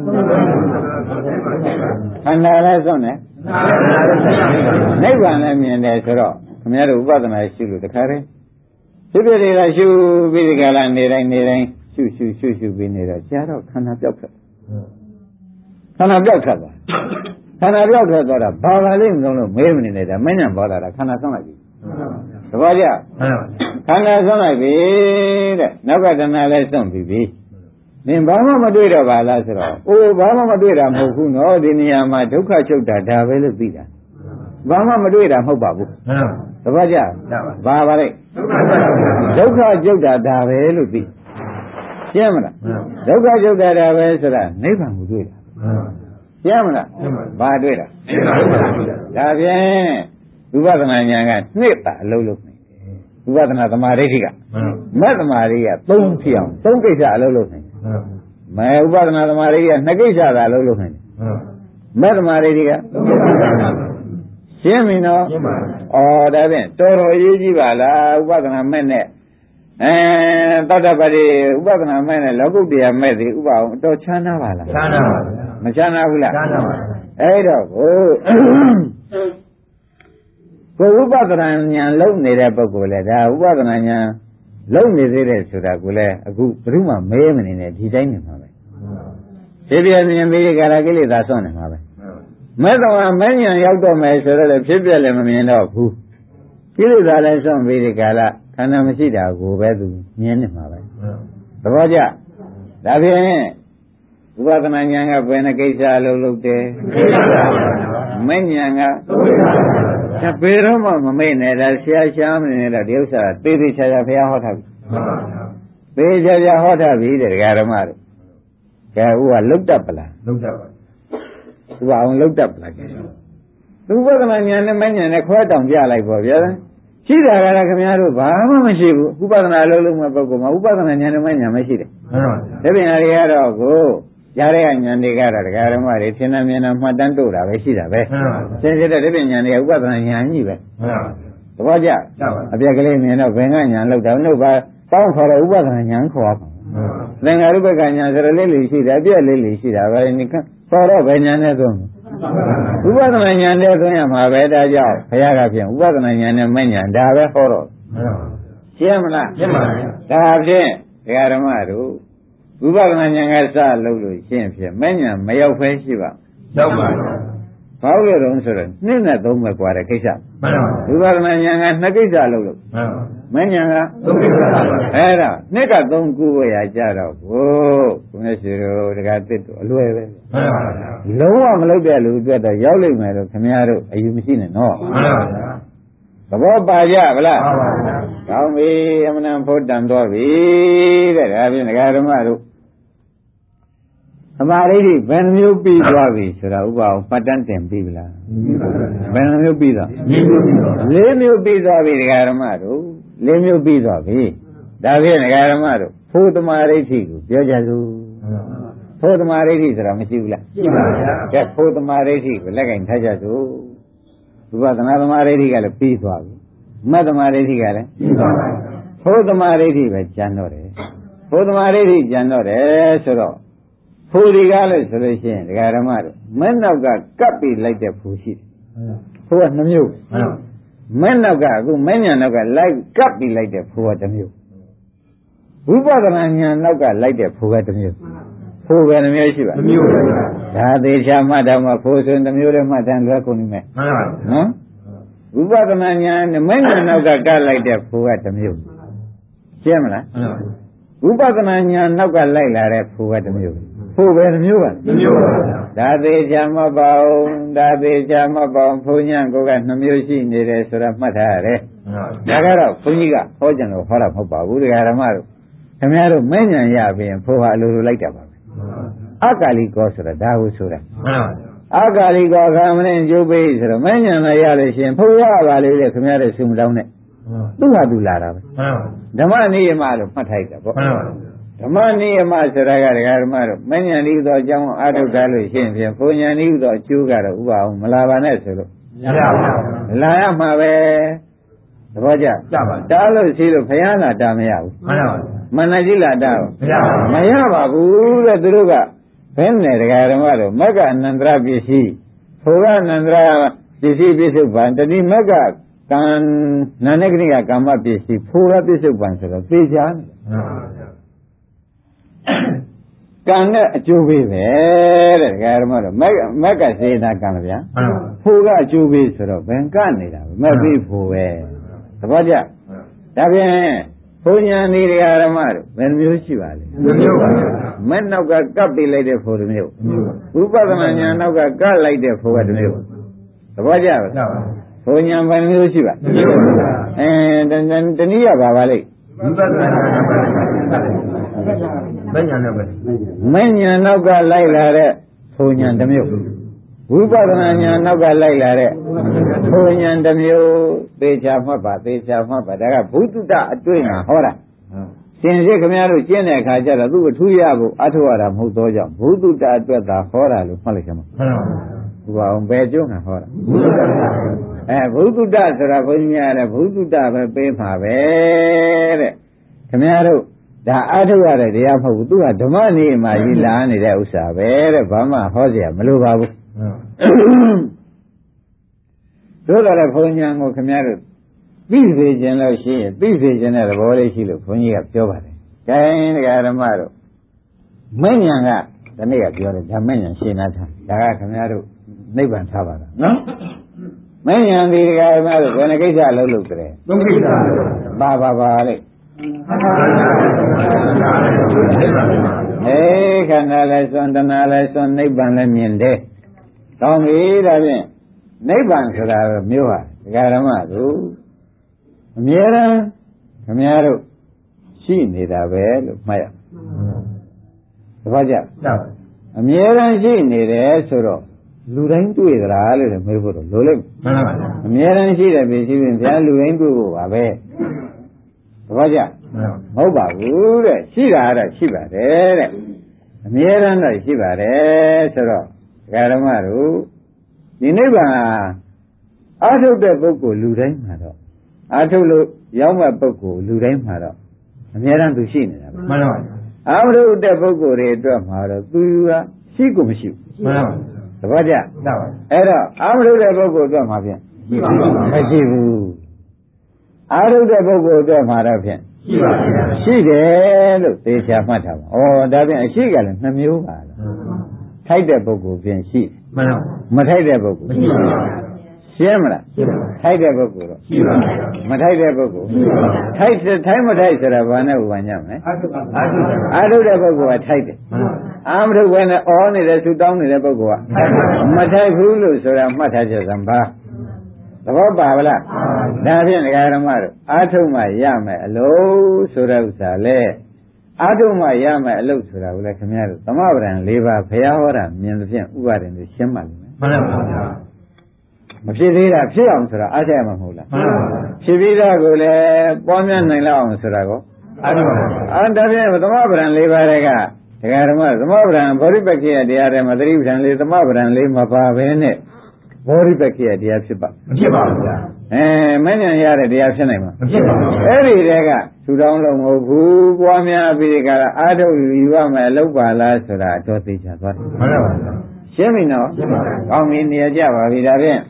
ခန္ဓာလည်းစွန့်တယ်နိဗ္ဗာန်လည်းမြင်တယ်ဆိုတော့ခင်ဗျားတို့ဥပဒနာရှုလို့တခါတည်းဖြစ်ဖြစ်တွေကရှုပြီးဒီကလာနေတိုင်းနေတိုင်းရှုရှုရှုရှုပြီးနေတော့ကြာတော့ခန္ဓာပြောက်ထွက်ခန္ဓာပြောက်ထွက်သွားခန္ဓာပြောက်ထွက်သွားတာဘာပါလိမ့်မလို့မေးမနေနဲ့ဒါမဉ္ဇဉ်ပေါ်လာတာခန္ဓာစွန့်လိုက်ပြီသဘောကျခန္ဓာစွန့်လိုက်ပြီတဲ့နောက်ကတဏှာလည်းစွန့်ပြီပြီနင်ဘာမှမတွေ့တော့ပါလားဆိုတော့အိုးဘာမှမတွေ့တာမဟုတ်ဘူးနော်ဒီနေရာမှာဒုက္ခချုပ်တာဒါပဲလို့သိတာဘာမှမတွေ့တာမဟုတ်ပါဘူးသဘောကျဘာပါလဲဒုက္ခချုပ်တာဒါပဲလို့သိရှင်းမလားဒုက္ခချုပ်တာဒါပဲဆိုတာနိဗ္ဗာန်ကိုတွေ့တာရှင်းမလားဘာတွေ့တာဒါဖြင့်ဝိပဿနာဉာဏ်ကနှစ်တာအလုံးလုံးနေဝိပဿနာသမာဓိဋ္ဌိကမက်သမာဓိကသုံးဖြစ်အောင်သုံးကိစ္စအလုံးလုံးနေမဲဥပဒနာသမာဓိကနှစ်ကိစ္စသာအလုံးလုံးနေမက်သမာဓိကရှင်းပြီနော်ဩဒါဖြင့်တော်တော်အရေးကြီးပါလားဥပဒနာမဲ့နဲ့အဲသတ္တပတိဥပဒနာမဲ့နဲ့လောကုတ္တရာမဲ့သည်ဥပအောင်တော်ချမ်းသာပါလားချမ်းသာပါမချမ်းသာဘူးလားချမ်းသာပါအဲ့တော့ကိုကိုဥပဒနာဉာဏ်လုံနေတဲ့ပုဂ္ဂိုလ်လေဒါဥပဒနာဉာဏ်လုံနေသေးတယ်ဆိုတာကိုလည်းအခုဘယ်သူမှမဲမနေနဲ့ဒီတိုင်းနေမှာပဲဒီပြည့်မြင်ပြီးကာရကိလေသာဆွန့်နေမှာပဲမဲ့တော်ကမဲ့ဉာဏ်ရောက်တော့မယ်ဆိုတော့လည်းဖြစ်ပြလည်းမမြင်တော့ဘူးကိလေသာလည်းဆွန့်ပြီးဒီကာလခန္ဓာမရှိတာကိုပဲသူမြင်နေမှာပဲသဘောကျဒါဖြင့်ဥပဒနာဉာဏ်ကဘယ်နှကိစ္စလုံးလုပ်တယ်မဲ့ဉာဏ်ကဒါဘယ်တော့မှမမေ့နဲ့ဒါဆရာရှားမနေနဲ့တော့ဒီဥစ္စာသေသေးချာချာဘုရားဟောထားပြီသေချာချာဟောထားပြီတဲ့ဒကာဓမ္မတို့ကဲဥကလုတ်တတ်ပလားလုတ်တတ်ပါဥပအောင်လုတ်တတ်ပလားကဲသူဝဒနာဉာဏ်နဲ့မဉာဏ်နဲ့ခွဲတောင်ပြလိုက်ပေါ့ဗျာရှိတာကလည်းခင်ဗျားတို့ဘာမှမရှိဘူးဥပဒနာလုံးလုံးမဲ့ပုဂ္ဂိုလ်မှာဥပဒနာဉာဏ်နဲ့မဉာဏ်မရှိတယ်မှန်ပါဗျာဒါပြန်ရတော့ကိုရတဲ့ဉာဏ်တွေကတော့ဒကာဓမ္မတွေသင်္နာမြင်နာမှတ်တမ်းတို့တာပဲရှိတာပဲရှင်းရှင်းတဲ့ဒီပညာတွေကဥပဒနာဉာဏ်ကြီးပဲသဘောကျအပြက်ကလေးမြင်တော့ဘယ်ကဉာဏ်လောက်တာနှုတ်ပါတောင်းခေါ်တဲ့ဥပဒနာဉာဏ်ခေါ်ပါသင်္ဃာရုပ္ပကဉာဏ်ဆိုတော့လေးလေးရှိတယ်အပြက်လေးလေးရှိတာပဲဒီခေါ်တော့ဘယ်ဉာဏ်နဲ့သုံးဥပဒနာဉာဏ်နဲ့သုံးရမှာပဲဒါကြောင့်ဘုရားကပြန်ဥပဒနာဉာဏ်နဲ့မဉာဏ်ဒါပဲဟောတော့ရှင်းမလားရှင်းပါပြီဒါဖြင့်ဒကာဓမ္မတို့ဝိပဿနာဉာဏ်ကစလို့လို့ရှင်းဖြစ်မဉဏ်မရောက်ဖဲရှိပါရောက်ပါဘာလို့လဲဆိုတော့နှစ်နဲ့သုံးပဲကွာတဲ့ကိစ္စမှန်ပါဝိပဿနာဉာဏ်ကနှစ်ကိစ္စလို့လို့မှန်ပါမဉဏ်ကသုံးကိစ္စအဲ့ဒါနှစ်ကသုံးခုရကြတော့ကိုကိုမျက်ရှိတို့တကတစ်တို့အလွယ်ပဲမှန်ပါလုံးဝမလုပ်တဲ့လူအတွက်တော့ရောက်လိမ့်မယ်လို့ခင်ဗျားတို့အယူမရှိနဲ့နော်မှန်ပါသဘောပါကြဗလားမှန်ပါကောင်းပြီအမှန်တန်ဖို့တန်တော့ပြီတဲ့ဒါဖြင့်ဒကာဓမ္မတို့သမာဓိဘယ်နှမျိုးပြီးသွားပြီဆိုတာဥပအောင်ပတ်တန်းတင်ပြီးပြီလားဘယ်နှမျိုးပြီးသွားလေးမျိုးပြီးသွားပြီဒကာဓမ္မတို့လေးမျိုးပြီးသွားပြီဒါဖြင့်ဒကာဓမ္မတို့ဖို့သမာဓိကိုပြောကြစို့ဖို့သမာဓိဆိုတာမရှိဘူးလားရှိပါဗျာကဲဖို့သမာဓိကိုလက်ကင်ထားကြစို့ဝိပဿနာသမာဓိကလည်းပြီးသွားပြီမတ်သမာဓိကလည်းပြီးသွားပါဖို့သမာဓိပဲကျန်တော့တယ်ဖို့သမာဓိကျန်တော့တယ်ဆိုတော့ဖို့ဒီကားလို့ဆိုလို့ရှိရင်ဒကာဓမ္မတို့မက်နောက်ကကပ်ပြီးလိုက်တဲ့ဖို့ရှိတယ်ဖို့ကနှမျိုးမက်နောက်ကအခုမက်ညာနောက်ကလိုက်ကပ်ပြီးလိုက်တဲ့ဖို့ကတစ်မျိုးဝိပဿနာဉာဏ်နောက်ကလိုက်တဲ့ဖို့ကတစ်မျိုးဖိုးပဲနှမျိုးရှိပါမျိုးပါဒါသေးချာမှတ်တော့မှဖိုးဆိုနှမျိုးလည်းမှတ်တယ်လွယ်ကုန်နေမယ်မှန်ပါပါနော်ဝိပဿနာဉာဏ်နဲ့မဉဏ်နောက်ကကလိုက်တဲ့ဖိုးကတစ်မျိုးရှင်းမလားမှန်ပါဝိပဿနာဉာဏ်နောက်ကလိုက်လာတဲ့ဖိုးကတစ်မျိုးဖိုးပဲနှမျိုးပါနှမျိုးပါဒါသေးချာမှတ်ပါအောင်ဒါသေးချာမှတ်ပါအောင်ဖိုးဉာဏ်ကိုကနှမျိုးရှိနေတယ်ဆိုတာမှတ်ထားရတယ်ဒါကတော့ဘုန်းကြီးကဟောကြံလို့ဟောတာမဟုတ်ပါဘူးတရားဓမ္မတို့ခင်ဗျားတို့မဉဏ်ရပြင်ဖိုးဟာအလိုလိုလိုက်တာပါပဲအကာလီကောဆိုတာဒါကိုဆိုတာအကာလီကောကမင်းကျုပ်ပေးဆိုတော့မဉဏ်လည်းရလို့ရှိရင်ဖိုးရပါလေတဲ့ခင်ဗျားတို့ဆုမတောင်းနဲ့သူ့ဟာသူလာတာပဲဓမ္မနိယမလို့မှတ်ထိုက်တာပေါ့ဓမ္မနိယမဆိုတာကတရားဓမ္မတို့မဉဏ်ဤသောအကြောင်းအာထုတ်တာလို့ရှိရင်ဖြင့်ဘုံဉဏ်ဤသောအကျိုးကတော့ဥပအောင်မလာပါနဲ့ဆိုလို့မရပါဘူးလာရမှာပဲသဘောကျကြပါတားလို့ရှိလို့ဘုရားလာတာမရဘူးမှန်ပါဘူးမန္တကြီးလာတာမရပါဘူးတဲ့သူတို့ကဘယ်နဲ့တရားဓမ္မတို့မက္ကအနန္တရပစ္စည်းဖိုကအနန္တရပစ္စည်းပြစ္ဆုတ်ပံတတိမက္ကကံနာနကနိကကာမပစ္စည်းဖိုကပြစ္ဆုတ်ပံဆိုတော့သိချာနေကံနဲ့အကျိုးပေးပဲတဲ့တရားဓမ္မတို့မက္ကစေနာကံဗျာဖိုကအကျိုးပေးဆိုတော့ဘယ်ကနေတာပဲမက်ပြီးဖိုပဲသဘောကျဒါဖြင့်ဘုံညာနေတရားဓမ္မတို့ဘယ်မျိုးရှိပါလဲမျိုးပါမဲ့နောက်ကကပ်ပေးလိုက်တဲ့ဖို့တစ်မျိုးဝိပဿနာဉာဏ်နောက်ကကပ်လိုက်တဲ့ဖို့ကတစ်မျိုးသဘောကျပါဘုံညာဘယ်မျိုးရှိပါမျိုးပါအဲတနည်းရပါပါလိမ့်ဝိပဿနာဉာဏ်မဉဏ်နောက်ကမဉဏ်နောက်ကလိုက်လာတဲ့ဘုံညာတစ်မျိုးဝိပဿနာဉာဏ်နောက်ကလိုက်လာတဲ့ဘုံဉာဏ်တစ်မျိုးသေချာမှတ်ပါသေချာမှတ်ပါဒါကဘုဒ္ဓတအတွေ့မှာဟောတာရှင်ရှိခင်ဗျားတို့ကျင့်တဲ့အခါကျတော့သူ့ကိုထူးရဖို့အထောက်ရတာမဟုတ်တော့ကြောင့်ဘုဒ္ဓတအတွက်သာဟောတာလို့မှတ်လိုက်ကြမှာမှန်ပါဘူးဘုရားအောင်ဘယ်ကျုံးကဟောတာအဲဘုဒ္ဓတဆိုတာဘုန်းကြီးများလည်းဘုဒ္ဓတပဲပေးမှာပဲတဲ့ခင်ဗျားတို့ဒါအထောက်ရတဲ့တရားမဟုတ်ဘူးသူကဓမ္မနည်းမှာကြီးလာနေတဲ့ဥစ္စာပဲတဲ့ဘာမှဟောเสียမလိုပါဘူးတို့တော့လည်းဘုန်းကြီးကိုခင်ဗျားတို့သိစေခြင်းလို့ရှိရင်သိစေခြင်းတဲ့သဘောလေးရှိလို့ဘုန်းကြီးကပြောပါတယ်။ဒါရင်တရားဓမ္မတို့မဉ္ဇဏ်ကဒီနေ့ကပြောတယ်ဓမ္မဉ္ဇဏ်ရှင်းလာတာဒါကခင်ဗျားတို့နိဗ္ဗာန်ထားပါလားနော်။မဉ္ဇဏ်ဒီတရားဓမ္မတို့ဘယ်နှကိစ္စလုံးလို့ကြတယ်။သုံးကိစ္စပါပါပါလေ။အေးခန္ဓာလည်းစွန့်တဏှာလည်းစွန့်နိဗ္ဗာန်လည်းမြင်တယ်။ကောင်းပြီဒါဖြင့်နိဗ္ဗာန်ဆိုတာမျိုးဟာဒကာဓမ္မတို့အမြဲတမ်းခင်ဗျားတို့ရှိနေတာပဲလို့မှတ်ရသဘောကျအမြဲတမ်းရှိနေတယ်ဆိုတော့လူတိုင်းတွေ့ကြလားလို့မေးဖို့တော့လိုလိမ့်မှန်ပါပါအမြဲတမ်းရှိတယ်ပြီရှိရင်ဗျာလူတိုင်းတွေ့ဖို့ပါပဲသဘောကျမဟုတ်ပါဘူးတဲ့ရှိတာကတော့ရှိပါတယ်တဲ့အမြဲတမ်းတော့ရှိပါတယ်ဆိုတော့ဒကာဓမ္မတို့ဒီနိဗ္ဗာန်အာထုတ်တဲ့ပုဂ္ဂိုလ်လူတိုင်းမှာတော့အာထုတ်လို့ရောက်မဲ့ပုဂ္ဂိုလ်လူတိုင်းမှာတော့အများအားသူရှိနေတာပဲမှန်ပါပါအာမထုတ်တဲ့ပုဂ္ဂိုလ်တွေအတွက်မှာတော့သူကရှိကိုမရှိဘူးမှန်ပါပါသဘောကျမှန်ပါအဲ့တော့အာမထုတ်တဲ့ပုဂ္ဂိုလ်အတွက်မှာဖြင့်ရှိပါဘူးမရှိဘူးအာထုတ်တဲ့ပုဂ္ဂိုလ်အတွက်မှာတော့ဖြင့်ရှိပါဘူးရှိတယ်လို့သေချာမှတ်ထားပါဩဒါဖြင့်အရှိကလည်းနှမျိုးပါလားထိုက်တဲ့ပုဂ္ဂိုလ်ဖြင့်ရှိမှန်ပါမထိုက်တဲ့ပုဂ္ဂိုလ်မရှိပါဘူးရှင်းမလားထိုက်တဲ့ပုဂ္ဂိုလ်တော့ရှိပါဘူးမထိုက်တဲ့ပုဂ္ဂိုလ်ထိုက်ထိုက်မထိုက်ဆိုတာဘာနဲ့ဥပမာညမလဲအာထုတဲ့ပုဂ္ဂိုလ်ကထိုက်တယ်အာမထုဘဲနဲ့အော်နေတဲ့ဆူတောင်းနေတဲ့ပုဂ္ဂိုလ်ကမထိုက်ဘူးလို့ဆိုတာမှတ်ထားချက်သံပါသဘောပါဗလားဒါဖြင့်ဒကာဓမ္မတို့အာထုမှရမယ်အလို့ဆိုတဲ့ဥစ္စာလေအာထုမှရမယ်အလို့ဆိုတာကိုလည်းခင်ဗျားတို့သမဗရံ၄ပါးဘုရားဟောတာမြင်သဖြင့်ဥပါဒင်တွေရှင်းမှလိမ့်မယ်မှန်ပါပါမဖြစ်သေးတာဖြစ်အောင်ဆိုတာအားချက်မှာမဟုတ်လားမှန်ပါပါဖြစ်ပြီးသားကိုလည်းပွားများနိုင်လောက်အောင်ဆိုတာကိုအားပါပါအဲ့ဒါဖြင့်သမဗရံ၄ပါးတွေကဒကာဓမ္မသမဗရံဗောဓိပက္ခိယတရားတွေမှာသတိပဋ္ဌာန်လေးသမဗရံလေးမပါဘဲနဲ့ဘောဓိပက္ခိယတရားဖြစ်ပါမဖြစ်ပါဘူးဗျာအဲမဉ္ဇဏ်ရတဲ့တရားဖြစ်နိုင်မှာမဖြစ်ပါဘူးအဲ့ဒီတည်းကထူထောင်လို့မဟုတ်ဘူးပွားများပြီးကြတာအာထုတ်ယူရမယ်လောက်ပါလားဆိုတာအတော်သိချသွားတယ်မှန်ပါပါရှင်းပြီနော်ရှင်းပါပါကောင်းပြီနေရာကြပါပြီဒါဖြင့်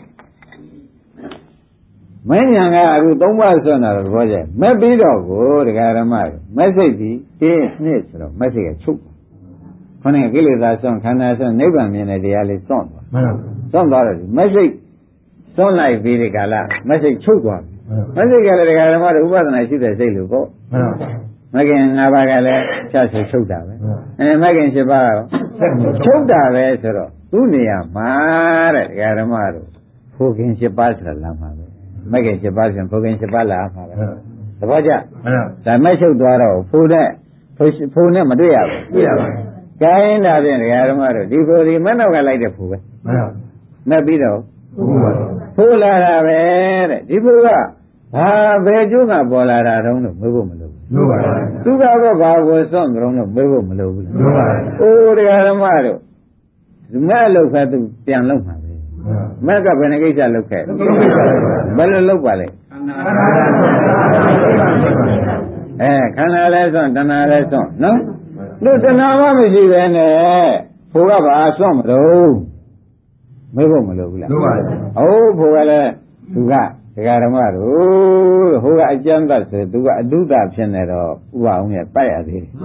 မဉ္ဇဏ်ကအခုသုံးပါးဆွမ်းတာတော့ဘောကျမက်ပြီးတော့ကိုဒကာဓမ္မမက်စိတ်ဒီတင်းနှစ်ဆိုတော့မက်စိတ်ကချုပ်ခေါင်းကိလေသာစွန့်ခန္ဓာစွန့်နိဗ္ဗာန်မြင်တဲ့တရားလေးစွန့်သွားစွန့်သွားတော့မစိတ်စွန့်လိုက်ပြီးဒီကလာမစိတ်ချုပ်သွားမစိတ်ကလည်းတရားဓမ္မတို့ဥပဒနာရှိတဲ့စိတ်လို့ပေါ့မကင်၅ပါးကလည်းဖြတ်ဆိုချုပ်တာပဲအဲမကင်၈ပါးကတော့ချုပ်တာပဲဆိုတော့သူ့နေရာမှာတဲ့တရားဓမ္မတို့ဖို့ခင်၈ပါးဆိုတာလာမှာပဲမကင်၈ပါးဆိုရင်ဖို့ခင်၈ပါးလာမှာပဲသဘောကျဒါမဲ့ချုပ်သွားတော့ဖို့တဲ့ဖို့နဲ့မတွေ့ရဘူးတွေ့ရပါဘူးကိုင်းတာဖြင့်တရားဓမ္မတို့ဒီဖို့ဒီမနောက်ကလိုက်တဲ့ဖို့ပဲမဲ့ပြီးတော့ဖို့လာတာပဲတဲ့ဒီဖို့ကဘာဘယ်ကျိုးကပေါ်လာတာတုံးလို့မေးဖို့မလိုဘူးလိုပါဘူးသူကတော့ဘာကိုစွန့်ကြုံလို့မေးဖို့မလိုဘူးလိုပါဘူးအိုးတရားဓမ္မတို့မဲ့လောက်ခါသူပြန်လောက်မှာပဲမက်ကဘယ်နှကိစ္စလောက်ခဲ့ဘယ်လိုလောက်ပါလဲအဲခန္ဓာလဲစွန့်တဏှာလဲစွန့်နော်တို့တဏှာမှမရှိပဲနဲ့ဘုရားဘာစွန့်မလို့မေးဖို့မလိုဘူးလားလိုပါဘူးဟုတ်ဘုရားလဲသူကဒကာဓမ္မတို့ဟိုကအကျမ်းသတ်ဆိုသူကအတုဒဖြစ်နေတော့ဥပအောင်ရဲ့ပတ်ရသေးတယ်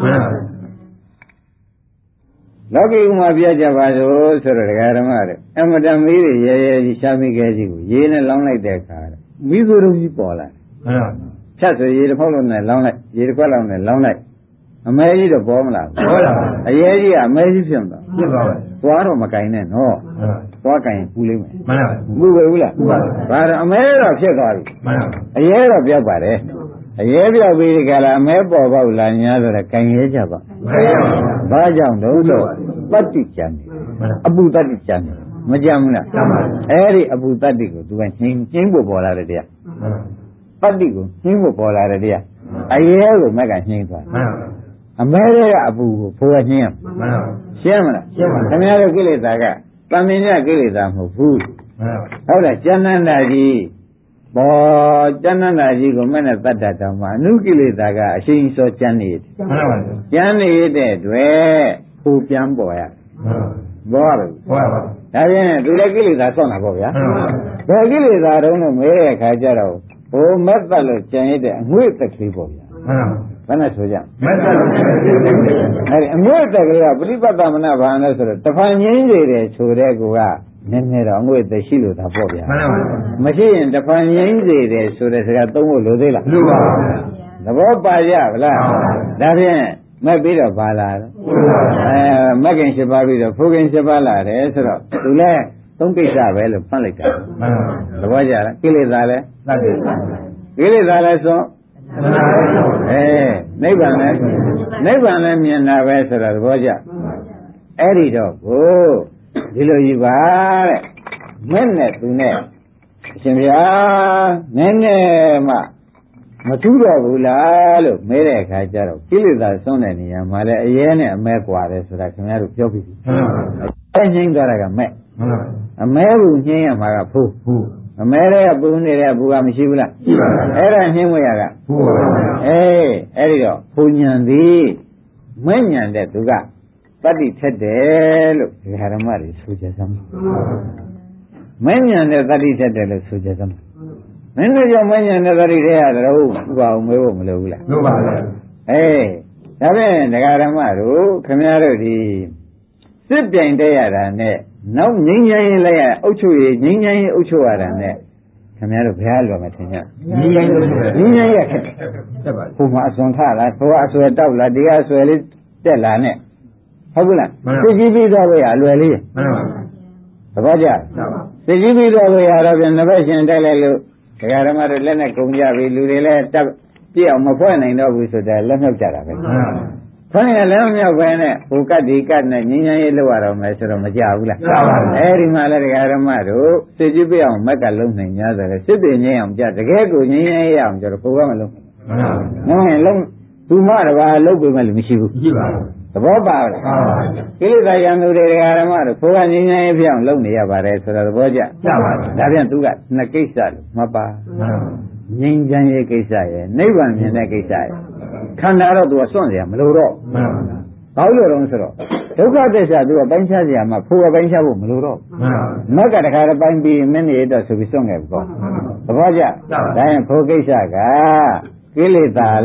လောကီဥမာပြကြပါစို့ဆိုတော့ဒကာဓမ္မတို့အမတမီးတွေရဲရဲကြီးရှားမိခဲ့ကြီးကိုရေးနဲ့လောင်းလိုက်တဲ့အခါမိကိုယ်တော်ကြီးပေါ်လာတယ်ဖြတ်ဆိုရေတစ်ဖောက်လုံးနဲ့လောင်းလိုက်ရေတစ်ခွက်လုံးနဲ့လောင်းလိုက်အမဲကြီးတော့ပေါ်မလားပေါ်လာအရေးကြီးကအမဲကြီးဖြစ်သွားဖြစ်ပါပဲသွားတော့မကင်နဲ့နော်သွားကင်ပူလိမ့်မယ်မှန်ပါဘူးပူပဲဘူးလားပူပါဘာတော့အမဲတော့ဖြစ်သွားပြီမှန်ပါအရေးတော့ပြောက်ပါတယ်အရေးပြောက်ပြီးဒီကလာအမဲပေါ်ပေါက်လာညာဆိုတော့ကင်ရဲကြပါဘာကြောင့်တော့လို့တတ္တိကြံနေအပူတတ္တိကြံနေမကြမ်းဘူးလားအဲ့ဒီအပူတတ္တိကိုသူကနှင်းနှင်းဖို့ပေါ်လာတဲ့တရားတတ္တိကိုနှင်းဖို့ပေါ်လာတဲ့တရားအရေးကိုမက်ကနှင်းသွားအမဲတွေကအပူကိုဖိုးရနှင်းရရှင်းမလားရှင်းပါခင်ဗျားတို့ကိလေသာကတမင်ညကိလေသာမဟုတ်ဘူးဟုတ်လားကျဏ္ဏန္တာကြီးဘောကျဏ္ဏန္တာကြီးကိုမဲ့နဲ့တတ်တာတောင်မှအနုကိလေသာကအရှိန်စောကျန်နေတယ်မှန်ပါပါကျန်နေတဲ့တွေ့ဖိုးပြန်ပေါ်ရဘောရတယ်ဘောပါဒါဖြင့်သူလည်းကိလေသာဆော့တာပေါ့ဗျာဘယ်ကိလေသာတုံးလို့မဲတဲ့ခါကျတော့ဘိုးမက်သက်လို့ကျန်ရတဲ့အငွေ့တက်ကလေးပေါ့ဗျာဘယ်နဲ့ဆိုကြမက်သက်အဲ့ဒီအငွေ့တက်ကလေးကပရိပတ်သမနာဘာနဲ့ဆိုတော့တဖန်ငင်းနေတယ်ဆိုတဲ့ကူကနည်းနည်းတော့အငွေ့သက်ရှိလို့သာပေါ့ဗျာမရှိရင်တဖန်ငင်းနေတယ်ဆိုတဲ့စကားသုံးဖို့လိုသေးလားလိုပါဘူးသဘောပါကြဗလားဒါဖြင့်မက်ပြီးတော့ပါလာတော့အဲမက်ကင်၈ပါးပြီးတော့ဖိုးကင်၈ပါးလာတယ်ဆိုတော့သူလည်းသုံးကိစ္စပဲလို့ဖတ်လိုက်တာသဘောကျလားကိလေသာလဲသတ်တယ်ကိလေသာလဲဆိုအဲနိဗ္ဗာန်လဲနိဗ္ဗာန်လဲမြင်တာပဲဆိုတာသဘောကျအဲ့ဒီတော့ကိုဒီလိုယူပါတဲ့မဲ့နဲ့သူနဲ့အရှင်ဘုရားနည်းနည်းမှမထူးတော့ဘူးလားလို့မဲတဲ့အခါကျတော့ကိလေသာစွန့်တဲ့နေရာမှာလည်းအရဲနဲ့အမဲကွာတယ်ဆိုတာခင်ဗျားတို့ပြောပြီးပြီအဲငိမ့်သွားတာကမဲ့အမဲဘူးညင်းရမှာကဖိုးအမဲတဲ့ပူနေတဲ့ဘူကမရှိဘူးလားရှိပါဘူးအဲ့ဒါနှင်းဝရကဘူပါအေးအဲ့ဒီတော့ဘုံညံသည်မဲ့ညံတဲ့သူကတတ္တိထက်တယ်လို့ဒီဓမ္မတွေဆိုကြစမ်းမဲ့ညံတဲ့တတ္တိထက်တယ်လို့ဆိုကြစမ်းမင်းတို့ကြောင့်မဲ့ညံတဲ့တတ္တိထက်ရတယ်ဟုတ်ဥပအောင်မေးဖို့မလိုဘူးလားလိုပါဘူးအေးဒါဖြင့်ဒကာဓမ္မတို့ခင်ဗျားတို့ဒီစစ်ပြိုင်တဲ့ရတာနဲ့နောက်ငိမ့်ငိမ့်ရင်လည်းအုပ်ချုပ်ရငိမ့်ငိမ့်ရင်အုပ်ချုပ်ရတာနဲ့ခင်ဗျားတို့ဘယ်လိုမထင်ကြငိမ့်ငိမ့်လို့ငိမ့်ငိမ့်ရခက်တယ်ပါဘုမအစွန်ထလားဘုရားအဆွဲတောက်လားဒီကအဆွဲလေးတက်လာနဲ့ဟုတ်ဘူးလားသိကြည့်ပြီးတော့ရအလွယ်လေးမှန်ပါပါသဘောကျသိကြည့်ပြီးတော့ရတော့ပြန်နှစ်ဘက်ရှင်တိုက်လိုက်လို့ဒကာဓမ္မတို့လက်နဲ့ကုန်ကြပြီလူတွေလည်းတက်ပြည့်အောင်မဖွဲ့နိုင်တော့ဘူးဆိုတော့လက်မြောက်ကြတာပဲမှန်ပါပါခွင့်ရလည်းမြောက်ပဲနဲ့ဟိုကတ်ဒီကတ်နဲ့ငင်းငင်းရေးလောက်ရတော့မယ်ဆိုတော့မကြဘူးလားကြပါဘူးအဲဒီမှာလည်းဒကာဓမ္မတို့စိတ်ကြည့်ပြအောင်မက်ကလုံးနိုင်냐ဆိုတော့စစ်တင်ငင်းအောင်ကြတကယ်ကိုငင်းငင်းရေးအောင်ကြတော့ဘုရားမလုံးမှန်ပါဘူးငင်းလုံးသူမတပါလုံးပေမဲ့လည်းမရှိဘူးရှိပါဘူးသဘောပါလားမှန်ပါဘူးကိလေသာရံသူတွေဒကာဓမ္မတို့ဘုရားငင်းငင်းရေးပြောင်းလုံးနေရပါတယ်ဆိုတော့သဘောကျကြပါဘူးဒါပြန်သူကနှစ်ကိစ္စလို့မပါမှန်ပါဘူးငင်းချမ်းရေးကိစ္စရဲ့နိဗ္ဗာန်မြင်တဲ့ကိစ္စရဲ့ခန္ဓာတော့သူကစွန့်เสียမလို့တော့မှန်ပါဗျာဘာလို့လဲဆိုတော့ဒုက္ခသစ္စာသူကပိုင်းခြားเสียမှာဖိုးကပိုင်းခြားဖို့မလို့တော့မှန်ပါမက်ကတခါတပိုင်းပြီးမင်းနေတော့ဆိုပြီးစွန့်ခဲ့ပေါ့သဘောကျဒါရင်ဖိုးကိစ္စကကိလေသာ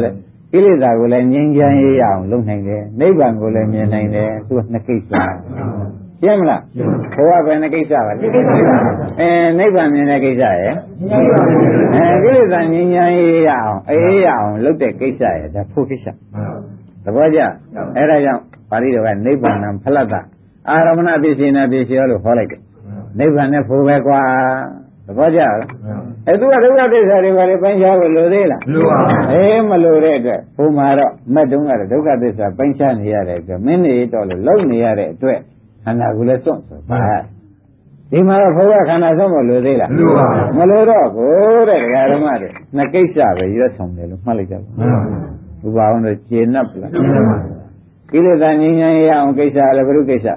ကိလေသာကိုလည်းငြိမ်းချမ်းရေးအောင်လုပ်နိုင်တယ်နိဗ္ဗာန်ကိုလည်းမြင်နိုင်တယ်သူကနှစ်ကိစ္စရှင်းမလားဘဝပဲနှစ်ကိစ္စပါလေအဲနိဗ္ဗာန်မြင်တဲ့ကိစ္စရယ်အဲကိလေသာငြိမ်းချမ်းရေးရအောင်အေးရအောင်လုပ်တဲ့ကိစ္စရယ်ဒါဖို့ကိစ္စသဘောကျအဲဒါကြောင့်ပါဠိတော်ကနိဗ္ဗာန်ဖလတ္တအာရမဏပစ္စေနာပစ္စယောလို့ခေါ်လိုက်တယ်နိဗ္ဗာန်နဲ့ဖို့ပဲကွာသဘောကျလားအဲသူကဒုက္ခသစ္စာတွေဘာတွေပိုင်းခြားဖို့လိုသေးလားမလိုပါဘူးအေးမလိုတဲ့အတွက်ဘုံမှာတော့မက်တုံးကတော့ဒုက္ခသစ္စာပိုင်းခြားနေရတဲ့အတွက်မင်းနေတော့လို့လုံနေရတဲ့အတွက်ခန္ဓာကိုယ်လည်းစွန့်ဆိုပါဒီမှာတော့ဘုရားခန္ဓာစွန့်ဖို့လိုသေးလားမလိုပါဘူးမလိုတော့ကိုတဲ့ဒကာဓမ္မတွေနှစ်ကိစ္စပဲရွတ်ဆောင်တယ်လို့မှတ်လိုက်ကြပါဘုရားအောင်တော့ကျေနပ်လားကိလေသာငြိမ်းချမ်းရအောင်ကိစ္စလည်းဘုရုကိစ္စ